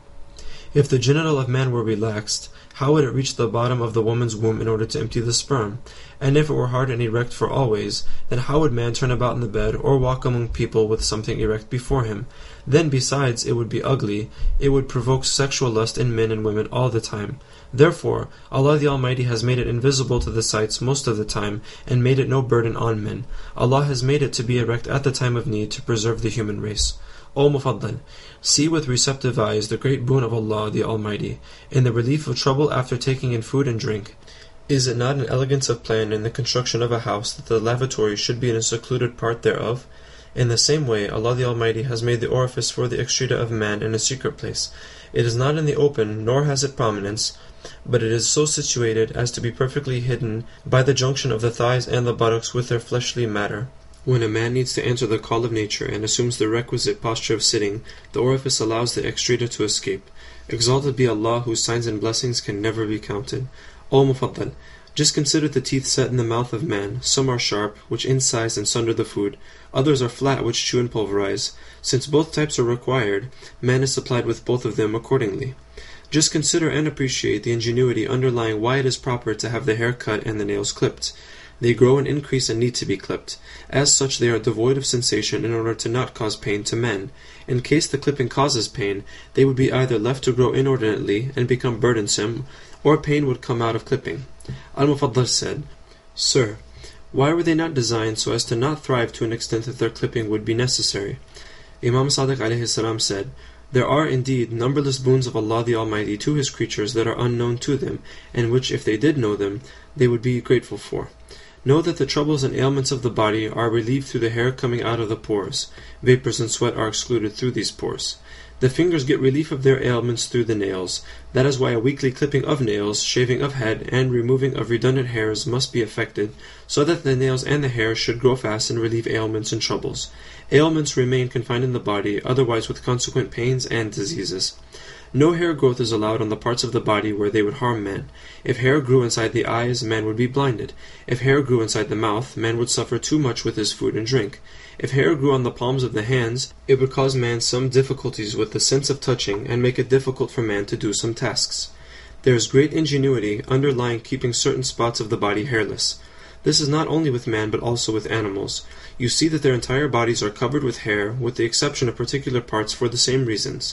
S1: If the genital of man were relaxed, how would it reach the bottom of the woman's womb in order to empty the sperm? And if it were hard and erect for always, then how would man turn about in the bed or walk among people with something erect before him? Then besides it would be ugly, it would provoke sexual lust in men and women all the time. Therefore, Allah the Almighty has made it invisible to the sights most of the time, and made it no burden on men. Allah has made it to be erect at the time of need to preserve the human race. O Mufaddal, see with receptive eyes the great boon of Allah the Almighty, in the relief of trouble after taking in food and drink. Is it not an elegance of plan in the construction of a house that the lavatory should be in a secluded part thereof? In the same way, Allah the Almighty has made the orifice for the excreta of man in a secret place. It is not in the open, nor has it prominence, but it is so situated as to be perfectly hidden by the junction of the thighs and the buttocks with their fleshly matter. When a man needs to answer the call of nature and assumes the requisite posture of sitting, the orifice allows the excreta to escape. Exalted be Allah, whose signs and blessings can never be counted. O Mufaddal, just consider the teeth set in the mouth of man. Some are sharp, which incise and sunder the food. Others are flat, which chew and pulverize. Since both types are required, man is supplied with both of them accordingly. Just consider and appreciate the ingenuity underlying why it is proper to have the hair cut and the nails clipped. They grow and increase and need to be clipped. As such, they are devoid of sensation in order to not cause pain to men. In case the clipping causes pain, they would be either left to grow inordinately and become burdensome, or pain would come out of clipping. Al-Mufaddal said, Sir, why were they not designed so as to not thrive to an extent that their clipping would be necessary? Imam Sadiq alayhi salam said, There are indeed numberless boons of Allah the Almighty to His creatures that are unknown to them, and which, if they did know them, they would be grateful for. Know that the troubles and ailments of the body are relieved through the hair coming out of the pores. Vapors and sweat are excluded through these pores. The fingers get relief of their ailments through the nails. That is why a weekly clipping of nails, shaving of head, and removing of redundant hairs must be effected, so that the nails and the hair should grow fast and relieve ailments and troubles. Ailments remain confined in the body, otherwise with consequent pains and diseases. No hair growth is allowed on the parts of the body where they would harm man. If hair grew inside the eyes, man would be blinded. If hair grew inside the mouth, man would suffer too much with his food and drink. If hair grew on the palms of the hands, it would cause man some difficulties with the sense of touching and make it difficult for man to do some tasks. There is great ingenuity underlying keeping certain spots of the body hairless. This is not only with man but also with animals. You see that their entire bodies are covered with hair, with the exception of particular parts for the same reasons.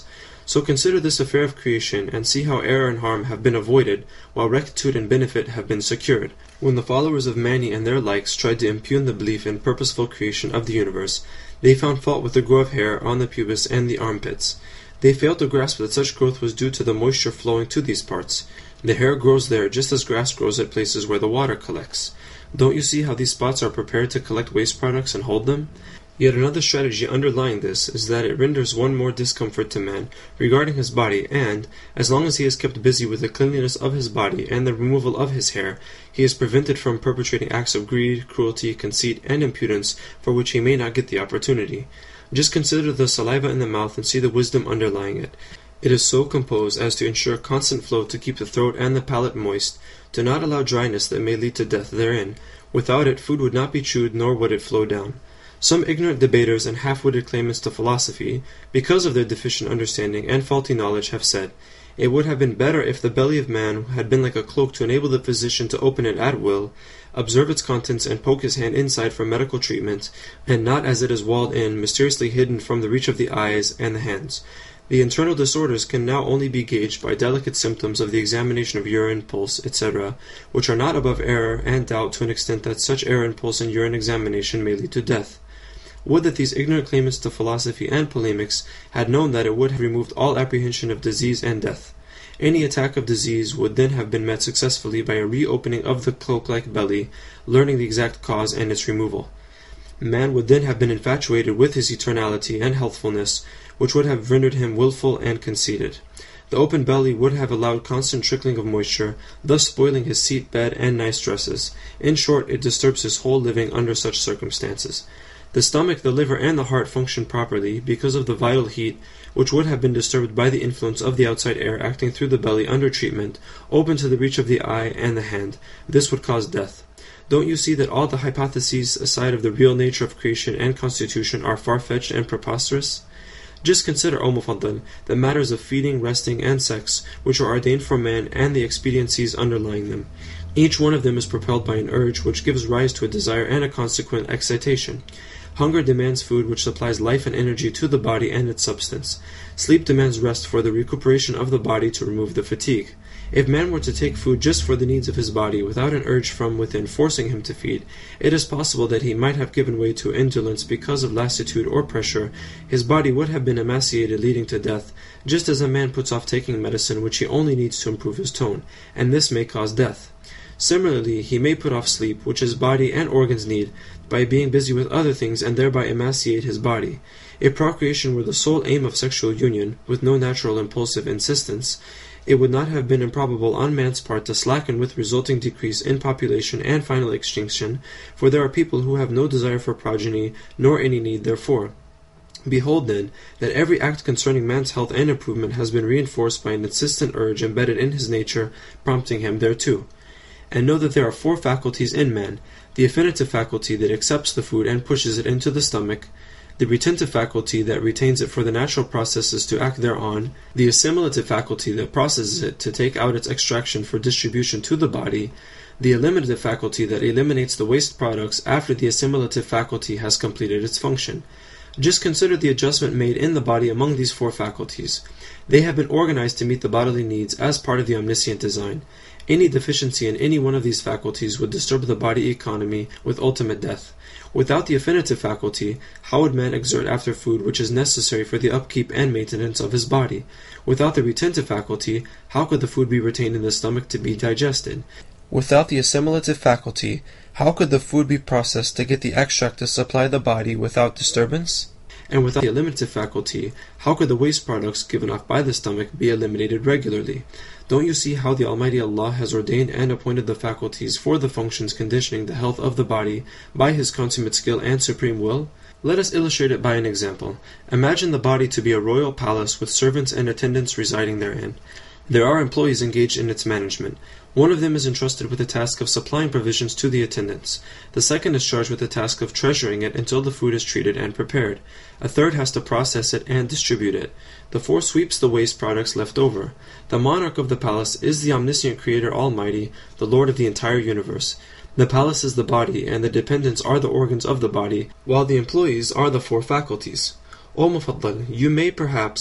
S1: So consider this affair of creation, and see how error and harm have been avoided, while rectitude and benefit have been secured. When the followers of Mani and their likes tried to impugn the belief in purposeful creation of the universe, they found fault with the growth of hair on the pubis and the armpits. They failed to grasp that such growth was due to the moisture flowing to these parts. The hair grows there just as grass grows at places where the water collects. Don't you see how these spots are prepared to collect waste products and hold them? Yet another strategy underlying this is that it renders one more discomfort to man regarding his body, and, as long as he is kept busy with the cleanliness of his body and the removal of his hair, he is prevented from perpetrating acts of greed, cruelty, conceit, and impudence for which he may not get the opportunity. Just consider the saliva in the mouth and see the wisdom underlying it. It is so composed as to ensure constant flow to keep the throat and the palate moist, to not allow dryness that may lead to death therein. Without it, food would not be chewed, nor would it flow down. Some ignorant debaters and half-witted claimants to philosophy, because of their deficient understanding and faulty knowledge, have said, it would have been better if the belly of man had been like a cloak to enable the physician to open it at will, observe its contents, and poke his hand inside for medical treatment, and not as it is walled in, mysteriously hidden from the reach of the eyes and the hands. The internal disorders can now only be gauged by delicate symptoms of the examination of urine, pulse, et cetera, which are not above error and doubt to an extent that such error in pulse and urine examination may lead to death. Would that these ignorant claimants to philosophy and polemics had known that it would have removed all apprehension of disease and death. Any attack of disease would then have been met successfully by a reopening of the cloak-like belly, learning the exact cause and its removal. Man would then have been infatuated with his eternality and healthfulness, which would have rendered him willful and conceited. The open belly would have allowed constant trickling of moisture, thus spoiling his seat, bed, and nice dresses. In short, it disturbs his whole living under such circumstances. The stomach, the liver, and the heart function properly because of the vital heat, which would have been disturbed by the influence of the outside air acting through the belly under treatment, open to the reach of the eye and the hand. This would cause death. Don't you see that all the hypotheses aside of the real nature of creation and constitution are far-fetched and preposterous? Just consider, O Mufaddal, the matters of feeding, resting, and sex, which are ordained for man, and the expediencies underlying them. Each one of them is propelled by an urge which gives rise to a desire and a consequent excitation. Hunger demands food which supplies life and energy to the body and its substance. Sleep demands rest for the recuperation of the body to remove the fatigue. If man were to take food just for the needs of his body without an urge from within forcing him to feed, it is possible that he might have given way to indolence because of lassitude or pressure. His body would have been emaciated, leading to death, just as a man puts off taking medicine which he only needs to improve his tone, and this may cause death. Similarly, he may put off sleep, which his body and organs need, by being busy with other things and thereby emaciate his body. If procreation were the sole aim of sexual union, with no natural impulsive insistence, it would not have been improbable on man's part to slacken with resulting decrease in population and final extinction, for there are people who have no desire for progeny, nor any need therefor. Behold, then, that every act concerning man's health and improvement has been reinforced by an insistent urge embedded in his nature, prompting him thereto. And know that there are four faculties in man: the affinitive faculty that accepts the food and pushes it into the stomach, the retentive faculty that retains it for the natural processes to act thereon, the assimilative faculty that processes it to take out its extraction for distribution to the body, the eliminative faculty that eliminates the waste products after the assimilative faculty has completed its function. Just consider the adjustment made in the body among these four faculties. They have been organized to meet the bodily needs as part of the omniscient design. Any deficiency in any one of these faculties would disturb the body economy with ultimate death. Without the affinitive faculty, how would man exert after food which is necessary for the upkeep and maintenance of his body? Without the retentive faculty, how could the food be retained in the stomach to be digested? Without the assimilative faculty, how could the food be processed to get the extract to supply the body without disturbance? And without the eliminative faculty, how could the waste products given off by the stomach be eliminated regularly? Don't you see how the Almighty Allah has ordained and appointed the faculties for the functions conditioning the health of the body by His consummate skill and supreme will? Let us illustrate it by an example. Imagine the body to be a royal palace with servants and attendants residing therein. There are employees engaged in its management. One of them is entrusted with the task of supplying provisions to the attendants. The second is charged with the task of treasuring it until the food is treated and prepared. A third has to process it and distribute it. The fourth sweeps the waste products left over. The monarch of the palace is the omniscient Creator Almighty, the Lord of the entire universe. The palace is the body, and the dependents are the organs of the body, while the employees are the four faculties. O Mufaddal, you may perhaps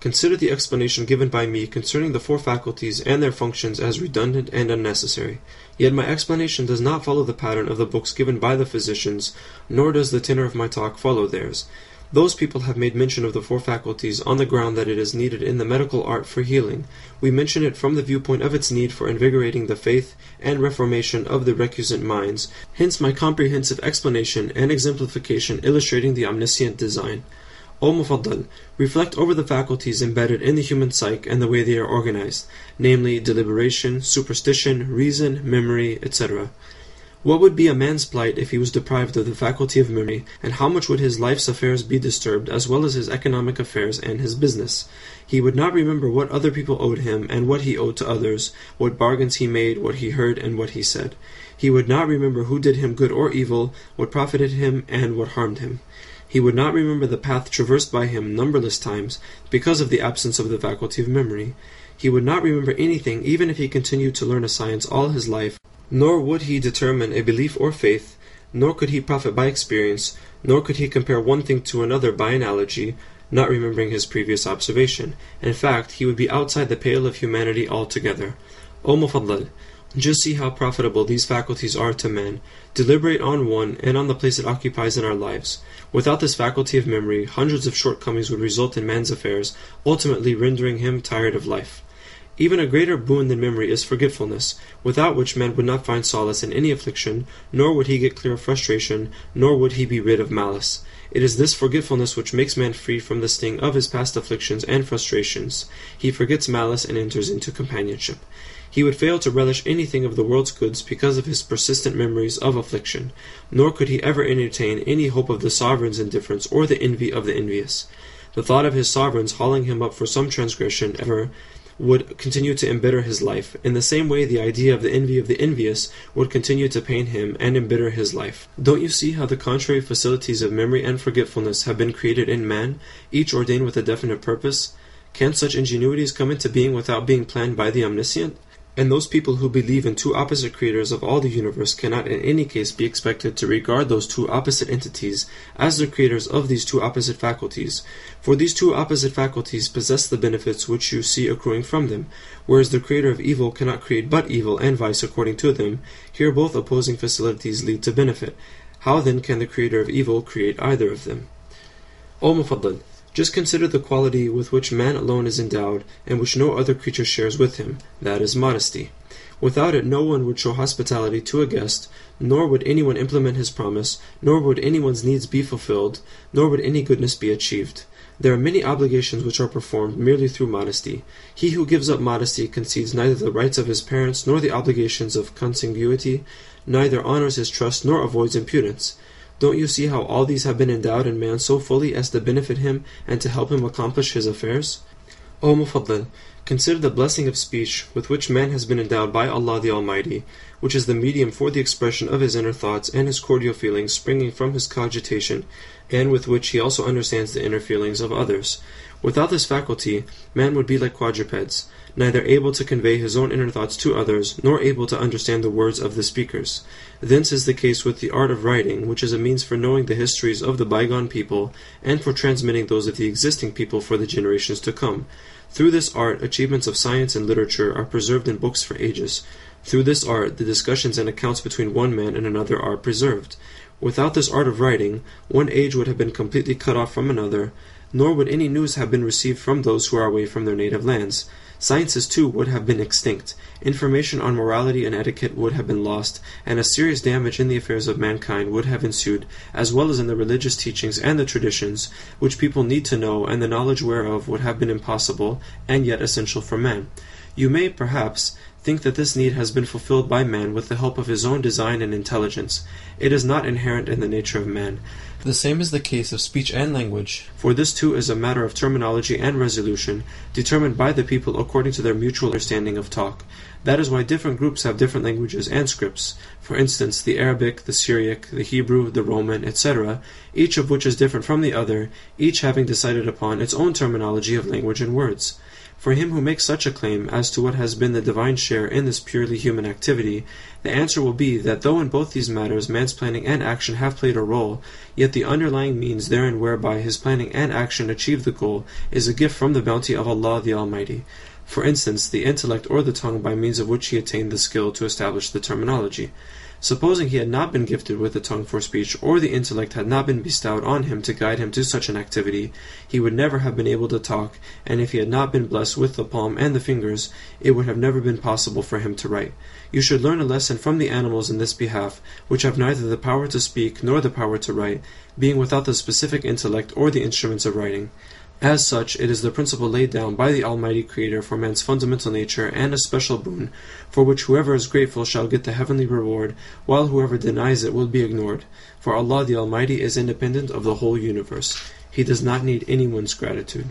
S1: Consider the explanation given by me concerning the four faculties and their functions as redundant and unnecessary. Yet my explanation does not follow the pattern of the books given by the physicians, nor does the tenor of my talk follow theirs. Those people have made mention of the four faculties on the ground that it is needed in the medical art for healing. We mention it from the viewpoint of its need for invigorating the faith and reformation of the recusant minds, hence my comprehensive explanation and exemplification illustrating the omniscient design. O Mufaddal, reflect over the faculties embedded in the human psyche and the way they are organized, namely deliberation, superstition, reason, memory, et cetera. What would be a man's plight if he was deprived of the faculty of memory, and how much would his life's affairs be disturbed, as well as his economic affairs and his business? He would not remember what other people owed him, and what he owed to others, what bargains he made, what he heard, and what he said. He would not remember who did him good or evil, what profited him, and what harmed him. He would not remember the path traversed by him numberless times, because of the absence of the faculty of memory. He would not remember anything, even if he continued to learn a science all his life, nor would he determine a belief or faith, nor could he profit by experience, nor could he compare one thing to another by analogy, not remembering his previous observation. In fact, he would be outside the pale of humanity altogether. O Mufaddal, just see how profitable these faculties are to man. Deliberate on one, and on the place it occupies in our lives. Without this faculty of memory, hundreds of shortcomings would result in man's affairs, ultimately rendering him tired of life. Even a greater boon than memory is forgetfulness, without which man would not find solace in any affliction, nor would he get clear of frustration, nor would he be rid of malice. It is this forgetfulness which makes man free from the sting of his past afflictions and frustrations. He forgets malice and enters into companionship. He would fail to relish anything of the world's goods because of his persistent memories of affliction, nor could he ever entertain any hope of the sovereign's indifference or the envy of the envious. The thought of his sovereigns hauling him up for some transgression ever would continue to embitter his life. In the same way, the idea of the envy of the envious would continue to pain him and embitter his life. Don't you see how the contrary facilities of memory and forgetfulness have been created in man, each ordained with a definite purpose? Can such ingenuities come into being without being planned by the Omniscient? And those people who believe in two opposite creators of all the universe cannot in any case be expected to regard those two opposite entities as the creators of these two opposite faculties, for these two opposite faculties possess the benefits which you see accruing from them, whereas the creator of evil cannot create but evil and vice according to them. Here both opposing facilities lead to benefit. How then can the creator of evil create either of them? O Mufaddal, just consider the quality with which man alone is endowed, and which no other creature shares with him, that is modesty. Without it no one would show hospitality to a guest, nor would anyone implement his promise, nor would anyone's needs be fulfilled, nor would any goodness be achieved. There are many obligations which are performed merely through modesty. He who gives up modesty concedes neither the rights of his parents nor the obligations of consanguinity, neither honors his trust nor avoids impudence. Don't you see how all these have been endowed in man so fully as to benefit him and to help him accomplish his affairs? O Mufaddal, consider the blessing of speech with which man has been endowed by Allah the Almighty, which is the medium for the expression of his inner thoughts and his cordial feelings springing from his cogitation, and with which he also understands the inner feelings of others. Without this faculty, man would be like quadrupeds, neither able to convey his own inner thoughts to others, nor able to understand the words of the speakers. Thence is the case with the art of writing, which is a means for knowing the histories of the bygone people, and for transmitting those of the existing people for the generations to come. Through this art, achievements of science and literature are preserved in books for ages. Through this art, the discussions and accounts between one man and another are preserved. Without this art of writing, one age would have been completely cut off from another, nor would any news have been received from those who are away from their native lands. Sciences, too, would have been extinct, information on morality and etiquette would have been lost, and a serious damage in the affairs of mankind would have ensued, as well as in the religious teachings and the traditions, which people need to know, and the knowledge whereof would have been impossible, and yet essential for man. You may, perhaps, think that this need has been fulfilled by man with the help of his own design and intelligence. It is not inherent in the nature of man. The same is the case of speech and language, for this too is a matter of terminology and resolution, determined by the people according to their mutual understanding of talk. That is why different groups have different languages and scripts, for instance the Arabic, the Syriac, the Hebrew, the Roman, et cetera, each of which is different from the other, each having decided upon its own terminology of language and words. For him who makes such a claim as to what has been the divine share in this purely human activity, the answer will be that though in both these matters man's planning and action have played a role, yet yet the underlying means therein whereby his planning and action achieve the goal is a gift from the bounty of Allah the Almighty. For instance, the intellect or the tongue by means of which he attained the skill to establish the terminology. Supposing he had not been gifted with the tongue for speech, or the intellect had not been bestowed on him to guide him to such an activity, he would never have been able to talk, and if he had not been blessed with the palm and the fingers, it would have never been possible for him to write. You should learn a lesson from the animals in this behalf, which have neither the power to speak nor the power to write, being without the specific intellect or the instruments of writing. As such, it is the principle laid down by the Almighty Creator for man's fundamental nature and a special boon, for which whoever is grateful shall get the heavenly reward, while whoever denies it will be ignored. For Allah the Almighty is independent of the whole universe. He does not need anyone's gratitude.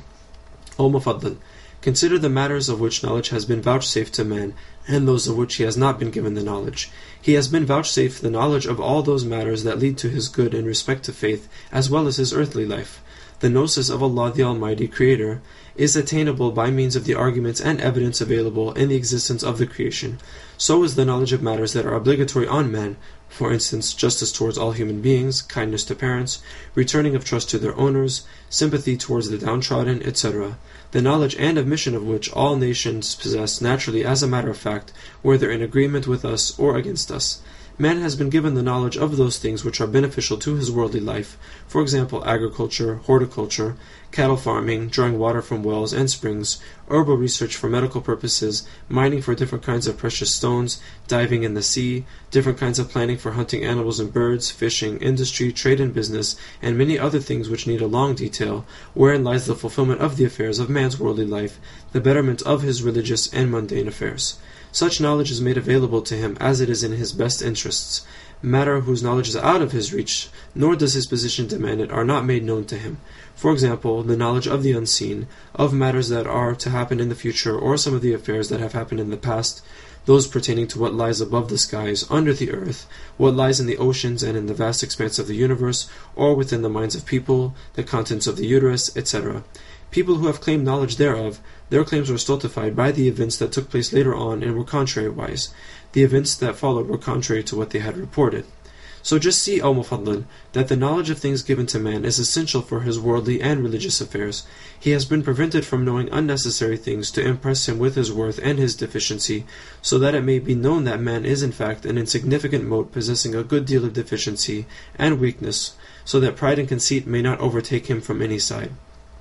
S1: O Mufaddal, consider the matters of which knowledge has been vouchsafed to man, and those of which he has not been given the knowledge. He has been vouchsafed the knowledge of all those matters that lead to his good in respect to faith, as well as his earthly life. The gnosis of Allah the Almighty Creator is attainable by means of the arguments and evidence available in the existence of the creation. So is the knowledge of matters that are obligatory on man, for instance, justice towards all human beings, kindness to parents, returning of trust to their owners, sympathy towards the downtrodden, et cetera. The knowledge and admission of which all nations possess naturally as a matter of fact, whether in agreement with us or against us. Man has been given the knowledge of those things which are beneficial to his worldly life, for example agriculture, horticulture, cattle farming, drawing water from wells and springs, herbal research for medical purposes, mining for different kinds of precious stones, diving in the sea, different kinds of planning for hunting animals and birds, fishing, industry, trade and business, and many other things which need a long detail, wherein lies the fulfillment of the affairs of man's worldly life, the betterment of his religious and mundane affairs. Such knowledge is made available to him as it is in his best interests. Matter whose knowledge is out of his reach, nor does his position demand it, are not made known to him. For example, the knowledge of the unseen, of matters that are to happen in the future, or some of the affairs that have happened in the past, those pertaining to what lies above the skies, under the earth, what lies in the oceans and in the vast expanse of the universe, or within the minds of people, the contents of the uterus, et cetera. People who have claimed knowledge thereof, their claims were stultified by the events that took place later on and were contrariwise. The events that followed were contrary to what they had reported. So just see, O Mufaddal, that the knowledge of things given to man is essential for his worldly and religious affairs. He has been prevented from knowing unnecessary things to impress him with his worth and his deficiency, so that it may be known that man is in fact an insignificant mote possessing a good deal of deficiency and weakness, so that pride and conceit may not overtake him from any side.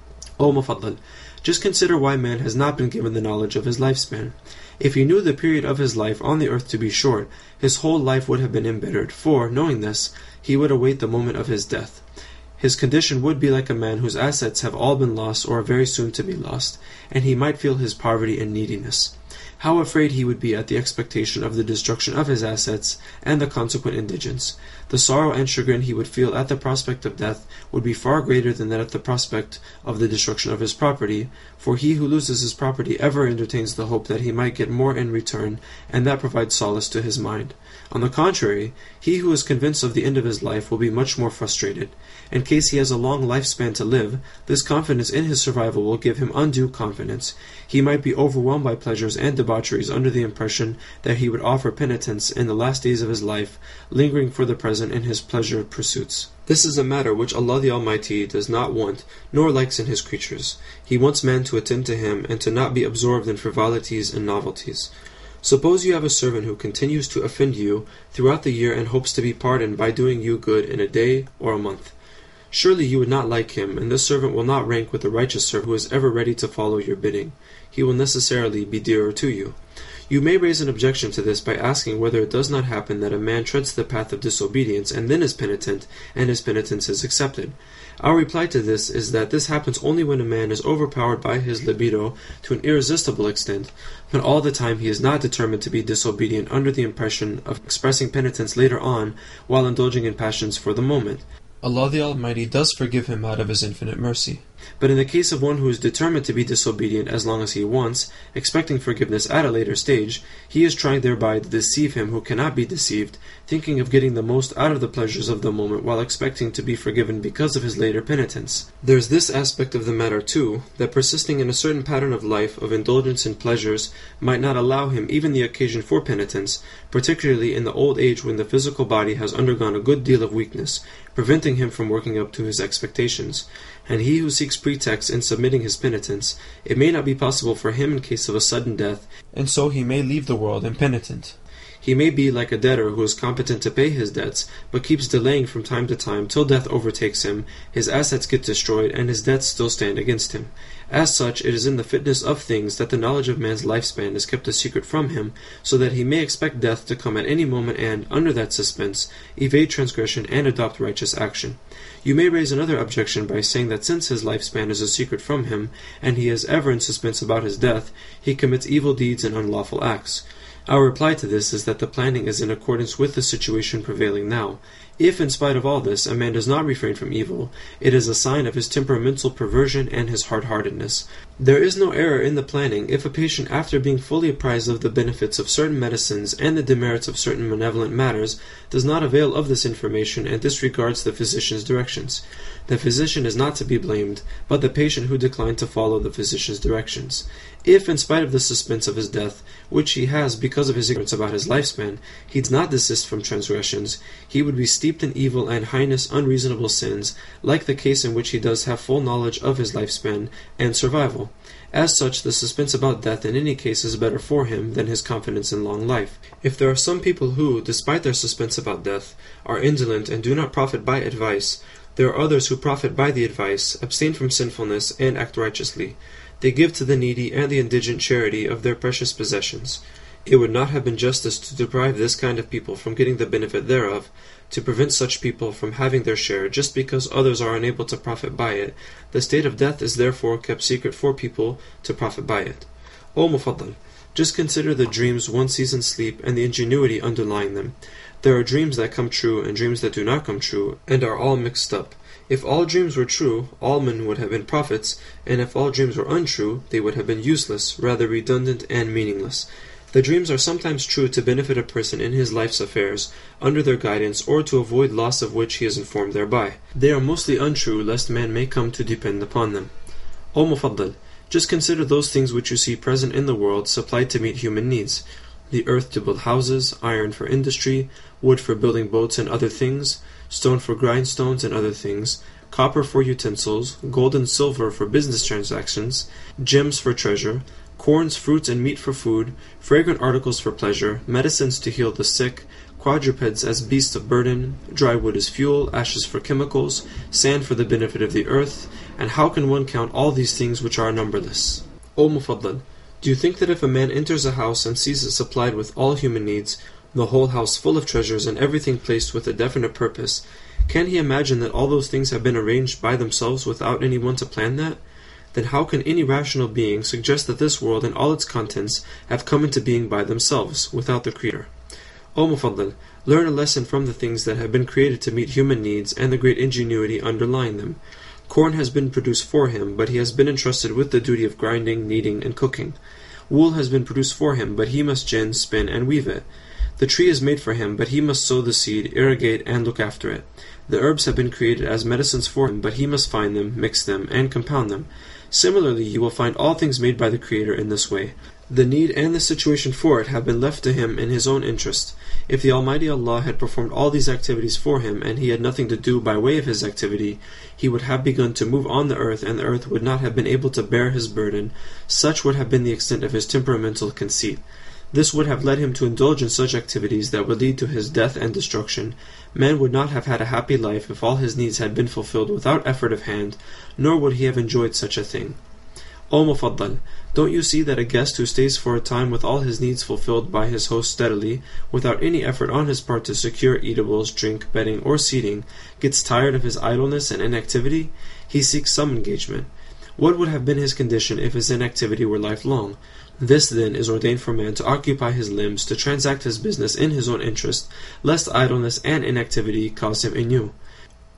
S1: O Mufaddal, just consider why man has not been given the knowledge of his lifespan. If he knew the period of his life on the earth to be short, his whole life would have been embittered, for, knowing this, he would await the moment of his death. His condition would be like a man whose assets have all been lost or are very soon to be lost, and he might feel his poverty and neediness. How afraid he would be at the expectation of the destruction of his assets and the consequent indigence. The sorrow and chagrin he would feel at the prospect of death would be far greater than that at the prospect of the destruction of his property, for he who loses his property ever entertains the hope that he might get more in return, and that provides solace to his mind. On the contrary, he who is convinced of the end of his life will be much more frustrated. In case he has a long lifespan to live, this confidence in his survival will give him undue confidence. He might be overwhelmed by pleasures and debaucheries under the impression that he would offer penitence in the last days of his life, lingering for the present in his pleasure pursuits. This is a matter which Allah the Almighty does not want, nor likes in His creatures. He wants man to attend to Him, and to not be absorbed in frivolities and novelties. Suppose you have a servant who continues to offend you throughout the year and hopes to be pardoned by doing you good in a day or a month. Surely you would not like him, and this servant will not rank with the righteous servant who is ever ready to follow your bidding. He will necessarily be dearer to you. You may raise an objection to this by asking whether it does not happen that a man treads the path of disobedience and then is penitent, and his penitence is accepted. Our reply to this is that this happens only when a man is overpowered by his libido to an irresistible extent, but all the time he is not determined to be disobedient under the impression of expressing penitence later on while indulging in passions for the moment. Allah the Almighty does forgive him out of His infinite mercy. But in the case of one who is determined to be disobedient as long as he wants, expecting forgiveness at a later stage, he is trying thereby to deceive him who cannot be deceived, thinking of getting the most out of the pleasures of the moment while expecting to be forgiven because of his later penitence. There is this aspect of the matter too, that persisting in a certain pattern of life of indulgence in pleasures might not allow him even the occasion for penitence, particularly in the old age when the physical body has undergone a good deal of weakness, preventing him from working up to his expectations. And he who seeks pretexts in submitting his penitence, it may not be possible for him in case of a sudden death, and so he may leave the world impenitent. He may be like a debtor who is competent to pay his debts, but keeps delaying from time to time till death overtakes him, his assets get destroyed, and his debts still stand against him. As such, it is in the fitness of things that the knowledge of man's lifespan is kept a secret from him, so that he may expect death to come at any moment and, under that suspense, evade transgression and adopt righteous action. You may raise another objection by saying that since his lifespan is a secret from him, and he is ever in suspense about his death, he commits evil deeds and unlawful acts. Our reply to this is that the planning is in accordance with the situation prevailing now. If, in spite of all this, a man does not refrain from evil, it is a sign of his temperamental perversion and his hard-heartedness. There is no error in the planning if a patient, after being fully apprised of the benefits of certain medicines and the demerits of certain malevolent matters, does not avail of this information and disregards the physician's directions. The physician is not to be blamed, but the patient who declined to follow the physician's directions. If, in spite of the suspense of his death, which he has because of his ignorance about his lifespan, he does not desist from transgressions, he would be steeped in evil and heinous unreasonable sins, like the case in which he does have full knowledge of his lifespan and survival. As such, the suspense about death in any case is better for him than his confidence in long life. If there are some people who, despite their suspense about death, are indolent and do not profit by advice, there are others who profit by the advice, abstain from sinfulness, and act righteously. They give to the needy and the indigent charity of their precious possessions. It would not have been justice to deprive this kind of people from getting the benefit thereof, to prevent such people from having their share just because others are unable to profit by it. The state of death is therefore kept secret for people to profit by it. O Mufaddal, just consider the dreams one sees in sleep and the ingenuity underlying them. There are dreams that come true and dreams that do not come true, and are all mixed up. If all dreams were true, all men would have been prophets, and if all dreams were untrue, they would have been useless, rather redundant and meaningless. The dreams are sometimes true to benefit a person in his life's affairs, under their guidance, or to avoid loss of which he is informed thereby. They are mostly untrue, lest man may come to depend upon them. O Mufaddal, just consider those things which you see present in the world supplied to meet human needs. The earth to build houses, iron for industry, wood for building boats and other things, stone for grindstones and other things, copper for utensils, gold and silver for business transactions, gems for treasure, corns, fruits, and meat for food, fragrant articles for pleasure, medicines to heal the sick, quadrupeds as beasts of burden, dry wood as fuel, ashes for chemicals, sand for the benefit of the earth, and how can one count all these things which are numberless? O Mufaddal, do you think that if a man enters a house and sees it supplied with all human needs, the whole house full of treasures and everything placed with a definite purpose, can he imagine that all those things have been arranged by themselves without any one to plan that? Then how can any rational being suggest that this world and all its contents have come into being by themselves, without the Creator? O Mufaddal, learn a lesson from the things that have been created to meet human needs and the great ingenuity underlying them. Corn has been produced for him, but he has been entrusted with the duty of grinding, kneading, and cooking. Wool has been produced for him, but he must gin, spin, and weave it. The tree is made for him, but he must sow the seed, irrigate, and look after it. The herbs have been created as medicines for him, but he must find them, mix them, and compound them. Similarly, you will find all things made by the Creator in this way. The need and the situation for it have been left to him in his own interest. If the Almighty Allah had performed all these activities for him, and he had nothing to do by way of his activity, he would have begun to move on the earth, and the earth would not have been able to bear his burden. Such would have been the extent of his temperamental conceit. This would have led him to indulge in such activities that would lead to his death and destruction. Man would not have had a happy life if all his needs had been fulfilled without effort of hand, nor would he have enjoyed such a thing. O Mufaddal, don't you see that a guest who stays for a time with all his needs fulfilled by his host steadily, without any effort on his part to secure eatables, drink, bedding, or seating, gets tired of his idleness and inactivity? He seeks some engagement. What would have been his condition if his inactivity were lifelong? This, then, is ordained for man to occupy his limbs, to transact his business in his own interest, lest idleness and inactivity cause him ennui.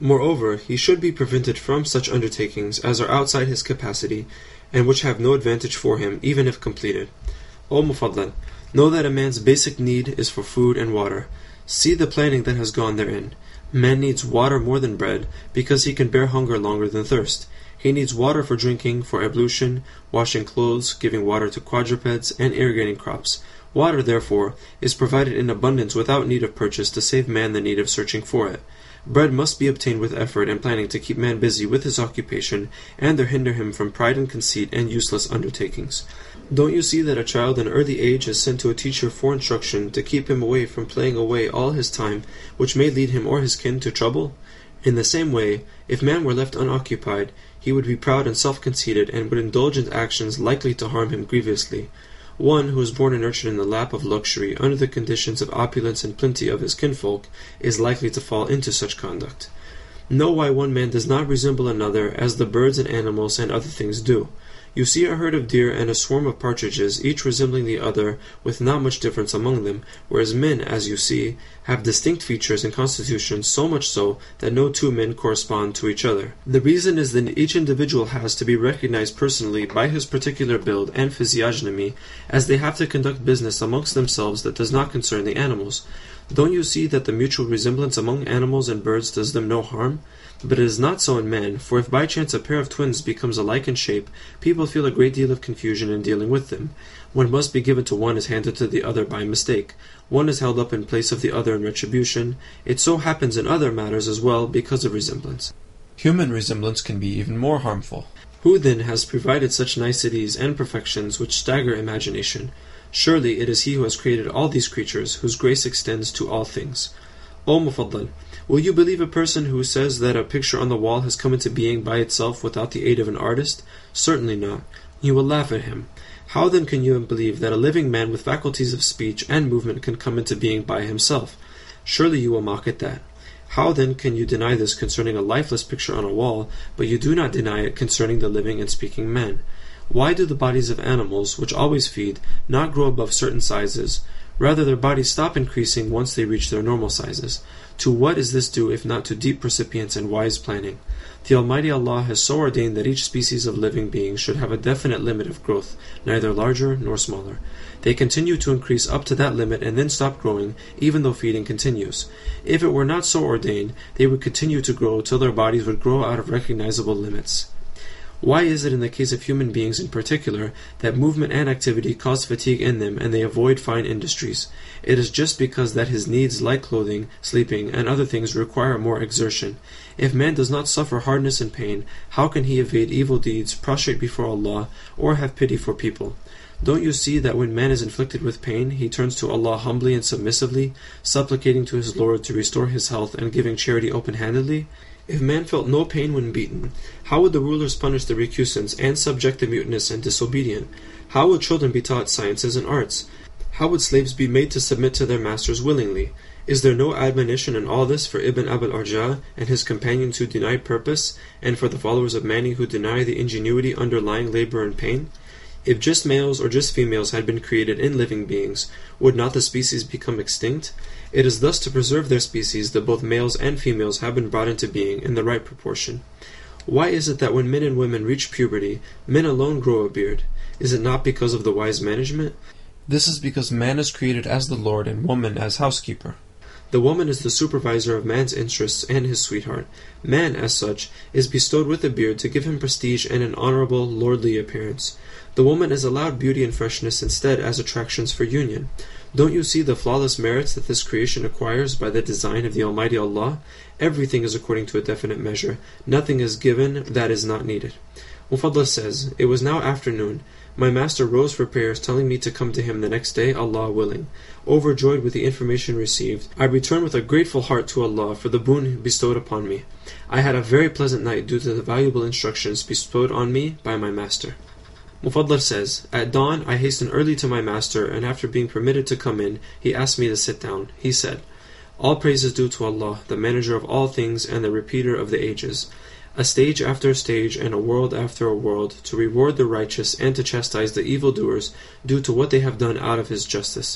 S1: Moreover, he should be prevented from such undertakings as are outside his capacity, and which have no advantage for him, even if completed. O Mufaddal, know that a man's basic need is for food and water. See the planning that has gone therein. Man needs water more than bread, because he can bear hunger longer than thirst. He needs water for drinking, for ablution, washing clothes, giving water to quadrupeds, and irrigating crops. Water, therefore, is provided in abundance without need of purchase to save man the need of searching for it. Bread must be obtained with effort and planning to keep man busy with his occupation, and there hinder him from pride and conceit and useless undertakings. Don't you see that a child in early age is sent to a teacher for instruction to keep him away from playing away all his time, which may lead him or his kin to trouble? In the same way, if man were left unoccupied, he would be proud and self-conceited, and would indulge in actions likely to harm him grievously. One who is born and nurtured in the lap of luxury, under the conditions of opulence and plenty of his kinfolk, is likely to fall into such conduct. Know why one man does not resemble another, as the birds and animals and other things do. You see a herd of deer and a swarm of partridges, each resembling the other, with not much difference among them, whereas men, as you see, have distinct features and constitutions, so much so that no two men correspond to each other. The reason is that each individual has to be recognized personally by his particular build and physiognomy, as they have to conduct business amongst themselves that does not concern the animals. Don't you see that the mutual resemblance among animals and birds does them no harm? But it is not so in man, for if by chance a pair of twins becomes alike in shape, people feel a great deal of confusion in dealing with them. What must be given to one is handed to the other by mistake. One is held up in place of the other in retribution. It so happens in other matters as well because of resemblance. Human resemblance can be even more harmful. Who then has provided such niceties and perfections which stagger imagination? Surely it is he who has created all these creatures, whose grace extends to all things. O Mufaddal, will you believe a person who says that a picture on the wall has come into being by itself without the aid of an artist? Certainly not. You will laugh at him. How then can you believe that a living man with faculties of speech and movement can come into being by himself? Surely you will mock at that. How then can you deny this concerning a lifeless picture on a wall, but you do not deny it concerning the living and speaking man? Why do the bodies of animals, which always feed, not grow above certain sizes? Rather, their bodies stop increasing once they reach their normal sizes. To what is this due if not to deep percipience and wise planning? The Almighty Allah has so ordained that each species of living beings should have a definite limit of growth, neither larger nor smaller. They continue to increase up to that limit and then stop growing, even though feeding continues. If it were not so ordained, they would continue to grow till their bodies would grow out of recognizable limits. Why is it in the case of human beings in particular that movement and activity cause fatigue in them and they avoid fine industries? It is just because that his needs like clothing, sleeping, and other things require more exertion. If man does not suffer hardness and pain, how can he evade evil deeds, prostrate before Allah, or have pity for people? Don't you see that when man is inflicted with pain, he turns to Allah humbly and submissively, supplicating to his Lord to restore his health and giving charity open-handedly? If man felt no pain when beaten, how would the rulers punish the recusants and subject the mutinous and disobedient? How would children be taught sciences and arts? How would slaves be made to submit to their masters willingly? Is there no admonition in all this for Ibn Abil Arja and his companions who deny purpose, and for the followers of Mani who deny the ingenuity underlying labor and pain? If just males or just females had been created in living beings, would not the species become extinct? It is thus to preserve their species that both males and females have been brought into being in the right proportion. Why is it that when men and women reach puberty, men alone grow a beard? Is it not because of the wise management? This is because man is created as the Lord and woman as housekeeper. The woman is the supervisor of man's interests and his sweetheart. Man, as such, is bestowed with a beard to give him prestige and an honorable, lordly appearance. The woman is allowed beauty and freshness instead as attractions for union. Don't you see the flawless merits that this creation acquires by the design of the Almighty Allah? Everything is according to a definite measure. Nothing is given that is not needed. Mufaddal says, it was now afternoon. My master rose for prayers, telling me to come to him the next day, Allah willing. Overjoyed with the information received, I returned with a grateful heart to Allah for the boon bestowed upon me. I had a very pleasant night due to the valuable instructions bestowed on me by my master. Mufaddal says, at dawn I hastened early to my master, and after being permitted to come in, he asked me to sit down. He said, all praise is due to Allah, the manager of all things and the repeater of the ages. A stage after a stage and a world after a world, to reward the righteous and to chastise the evildoers due to what they have done out of His justice.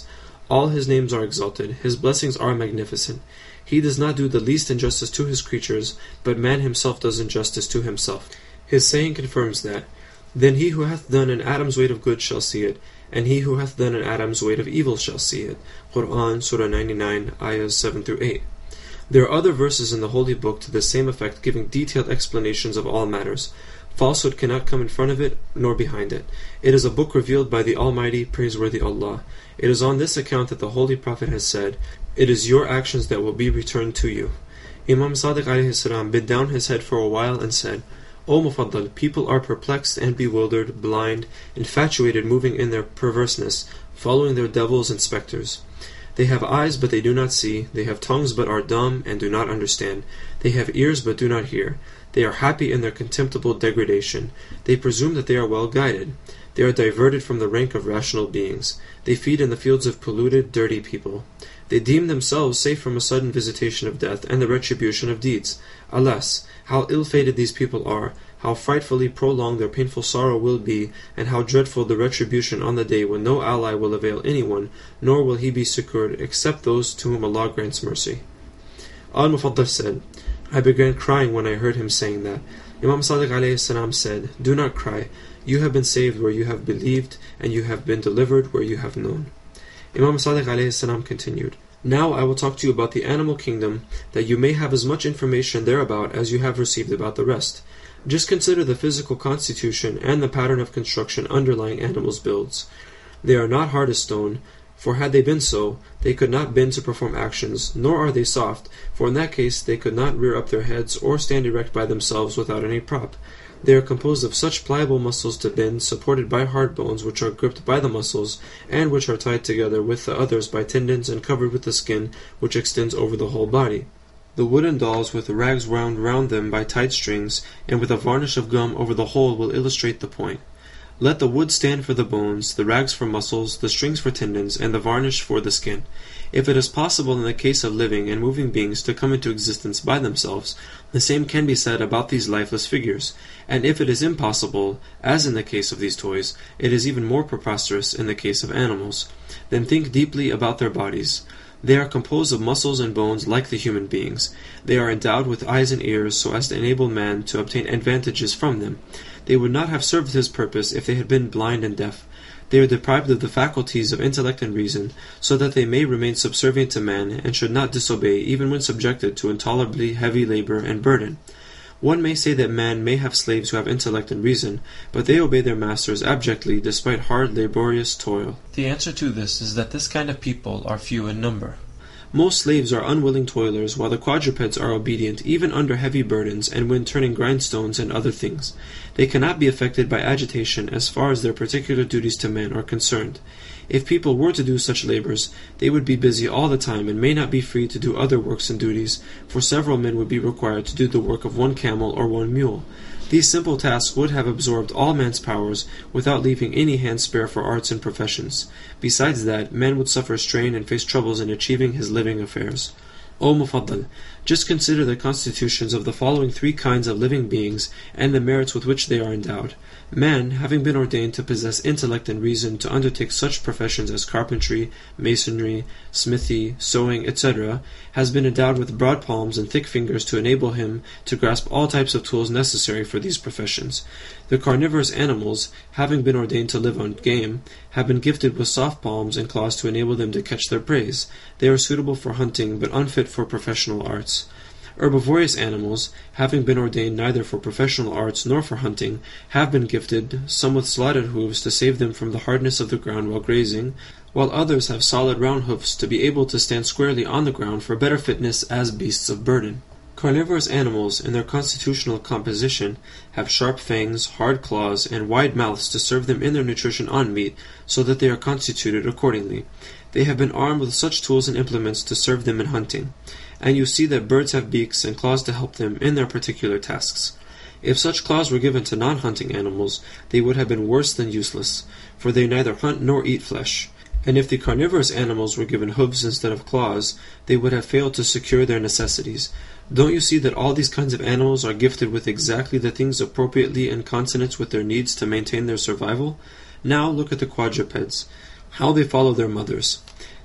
S1: All His names are exalted, His blessings are magnificent. He does not do the least injustice to His creatures, but man himself does injustice to himself. His saying confirms that. Then he who hath done an atom's weight of good shall see it, and he who hath done an atom's weight of evil shall see it. Quran, Surah ninety-nine, Ayahs seven through eight. There are other verses in the Holy Book to the same effect, giving detailed explanations of all matters. Falsehood cannot come in front of it, nor behind it. It is a book revealed by the Almighty, praiseworthy Allah. It is on this account that the Holy Prophet has said, "It is your actions that will be returned to you." Imam Sadiq alayhi salam bent down his head for a while and said, "O Mufaddal, people are perplexed and bewildered, blind, infatuated, moving in their perverseness, following their devils and spectres. They have eyes, but they do not see. They have tongues, but are dumb and do not understand. They have ears, but do not hear. They are happy in their contemptible degradation. They presume that they are well guided. They are diverted from the rank of rational beings. They feed in the fields of polluted, dirty people. They deem themselves safe from a sudden visitation of death and the retribution of deeds. Alas, how ill-fated these people are, how frightfully prolonged their painful sorrow will be, and how dreadful the retribution on the day when no ally will avail anyone, nor will he be succoured except those to whom Allah grants mercy." Al-Mufaddal said, "I began crying when I heard him saying that." Imam Sadiq alayhi salam said, "Do not cry. You have been saved where you have believed, and you have been delivered where you have known." Imam Sadiq alayhi salam continued, "Now I will talk to you about the animal kingdom, that you may have as much information thereabout as you have received about the rest. Just consider the physical constitution and the pattern of construction underlying animals' builds. They are not hard as stone, for had they been so, they could not bend to perform actions, nor are they soft, for in that case they could not rear up their heads or stand erect by themselves without any prop. They are composed of such pliable muscles to bend, supported by hard bones which are gripped by the muscles, and which are tied together with the others by tendons and covered with the skin which extends over the whole body. The wooden dolls with rags wound round them by tight strings, and with a varnish of gum over the whole will illustrate the point. Let the wood stand for the bones, the rags for muscles, the strings for tendons, and the varnish for the skin. If it is possible in the case of living and moving beings to come into existence by themselves, the same can be said about these lifeless figures, and if it is impossible, as in the case of these toys, it is even more preposterous in the case of animals. Then think deeply about their bodies. They are composed of muscles and bones like the human beings. They are endowed with eyes and ears so as to enable man to obtain advantages from them. They would not have served his purpose if they had been blind and deaf. They are deprived of the faculties of intellect and reason, so that they may remain subservient to man, and should not disobey even when subjected to intolerably heavy labor and burden. One may say that man may have slaves who have intellect and reason, but they obey their masters abjectly despite hard laborious toil. The answer to this is that this kind of people are few in number. Most slaves are unwilling toilers, while the quadrupeds are obedient even under heavy burdens and when turning grindstones and other things. They cannot be affected by agitation as far as their particular duties to men are concerned. If people were to do such labors, they would be busy all the time and may not be free to do other works and duties, for several men would be required to do the work of one camel or one mule. These simple tasks would have absorbed all man's powers without leaving any hand spare for arts and professions. Besides that, man would suffer strain and face troubles in achieving his living affairs. O Mufaddal, just consider the constitutions of the following three kinds of living beings and the merits with which they are endowed. Man, having been ordained to possess intellect and reason to undertake such professions as carpentry, masonry, smithy, sewing, et cetera, has been endowed with broad palms and thick fingers to enable him to grasp all types of tools necessary for these professions. The carnivorous animals, having been ordained to live on game, have been gifted with soft palms and claws to enable them to catch their prey. They are suitable for hunting, but unfit for professional arts. Herbivorous animals, having been ordained neither for professional arts nor for hunting, have been gifted, some with slotted hooves to save them from the hardness of the ground while grazing, while others have solid round hoofs to be able to stand squarely on the ground for better fitness as beasts of burden. Carnivorous animals, in their constitutional composition, have sharp fangs, hard claws, and wide mouths to serve them in their nutrition on meat, so that they are constituted accordingly. They have been armed with such tools and implements to serve them in hunting. And you see that birds have beaks and claws to help them in their particular tasks. If such claws were given to non-hunting animals, they would have been worse than useless, for they neither hunt nor eat flesh. And if the carnivorous animals were given hooves instead of claws, they would have failed to secure their necessities. Don't you see that all these kinds of animals are gifted with exactly the things appropriately in consonance with their needs to maintain their survival? Now look at the quadrupeds, how they follow their mothers.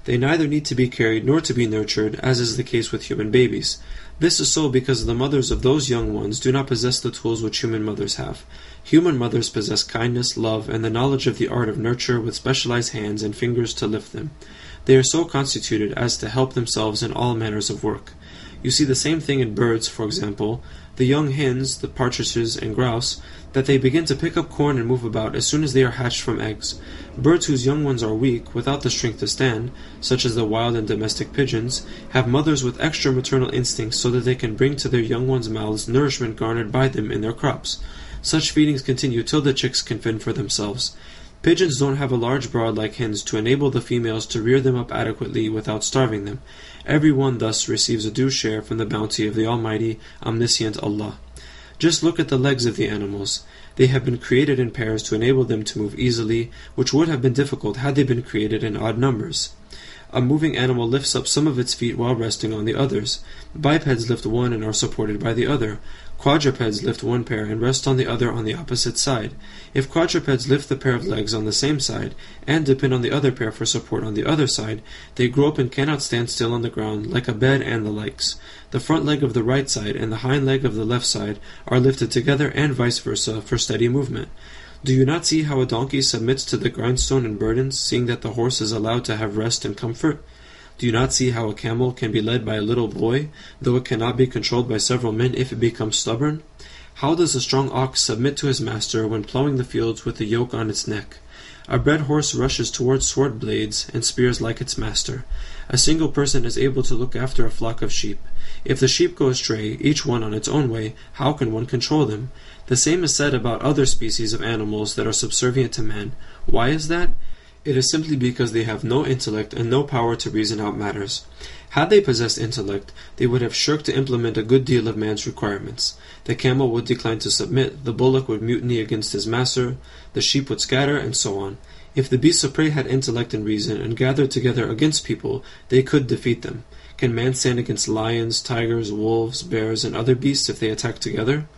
S1: They neither need to be carried nor to be nurtured, as is the case with human babies. This is so because the mothers of those young ones do not possess the tools which human mothers have. Human mothers possess kindness, love, and the knowledge of the art of nurture with specialized hands and fingers to lift them. They are so constituted as to help themselves in all manners of work. You see the same thing in birds, for example, the young hens, the partridges and grouse, that they begin to pick up corn and move about as soon as they are hatched from eggs. Birds whose young ones are weak, without the strength to stand, such as the wild and domestic pigeons, have mothers with extra maternal instincts so that they can bring to their young ones' mouths nourishment garnered by them in their crops. Such feedings continue till the chicks can fend for themselves. Pigeons don't have a large brood like hens to enable the females to rear them up adequately without starving them. Every one thus receives a due share from the bounty of the Almighty, Omniscient Allah. Just look at the legs of the animals. They have been created in pairs to enable them to move easily, which would have been difficult had they been created in odd numbers. A moving animal lifts up some of its feet while resting on the others. Bipeds lift one and are supported by the other. Quadrupeds lift one pair and rest on the other on the opposite side. If quadrupeds lift the pair of legs on the same side, and depend on the other pair for support on the other side, they grope and cannot stand still on the ground, like a bed and the likes. The front leg of the right side and the hind leg of the left side are lifted together and vice versa for steady movement. Do you not see how a donkey submits to the grindstone and burdens, seeing that the horse is allowed to have rest and comfort? Do you not see how a camel can be led by a little boy, though it cannot be controlled by several men if it becomes stubborn? How does a strong ox submit to his master when plowing the fields with the yoke on its neck? A bred horse rushes towards sword blades and spears like its master. A single person is able to look after a flock of sheep. If the sheep go astray, each one on its own way, how can one control them? The same is said about other species of animals that are subservient to man. Why is that? It is simply because they have no intellect and no power to reason out matters. Had they possessed intellect, they would have shirked to implement a good deal of man's requirements. The camel would decline to submit, the bullock would mutiny against his master, the sheep would scatter, and so on. If the beasts of prey had intellect and reason and gathered together against people, they could defeat them. Can man stand against lions, tigers, wolves, bears, and other beasts if they attack together?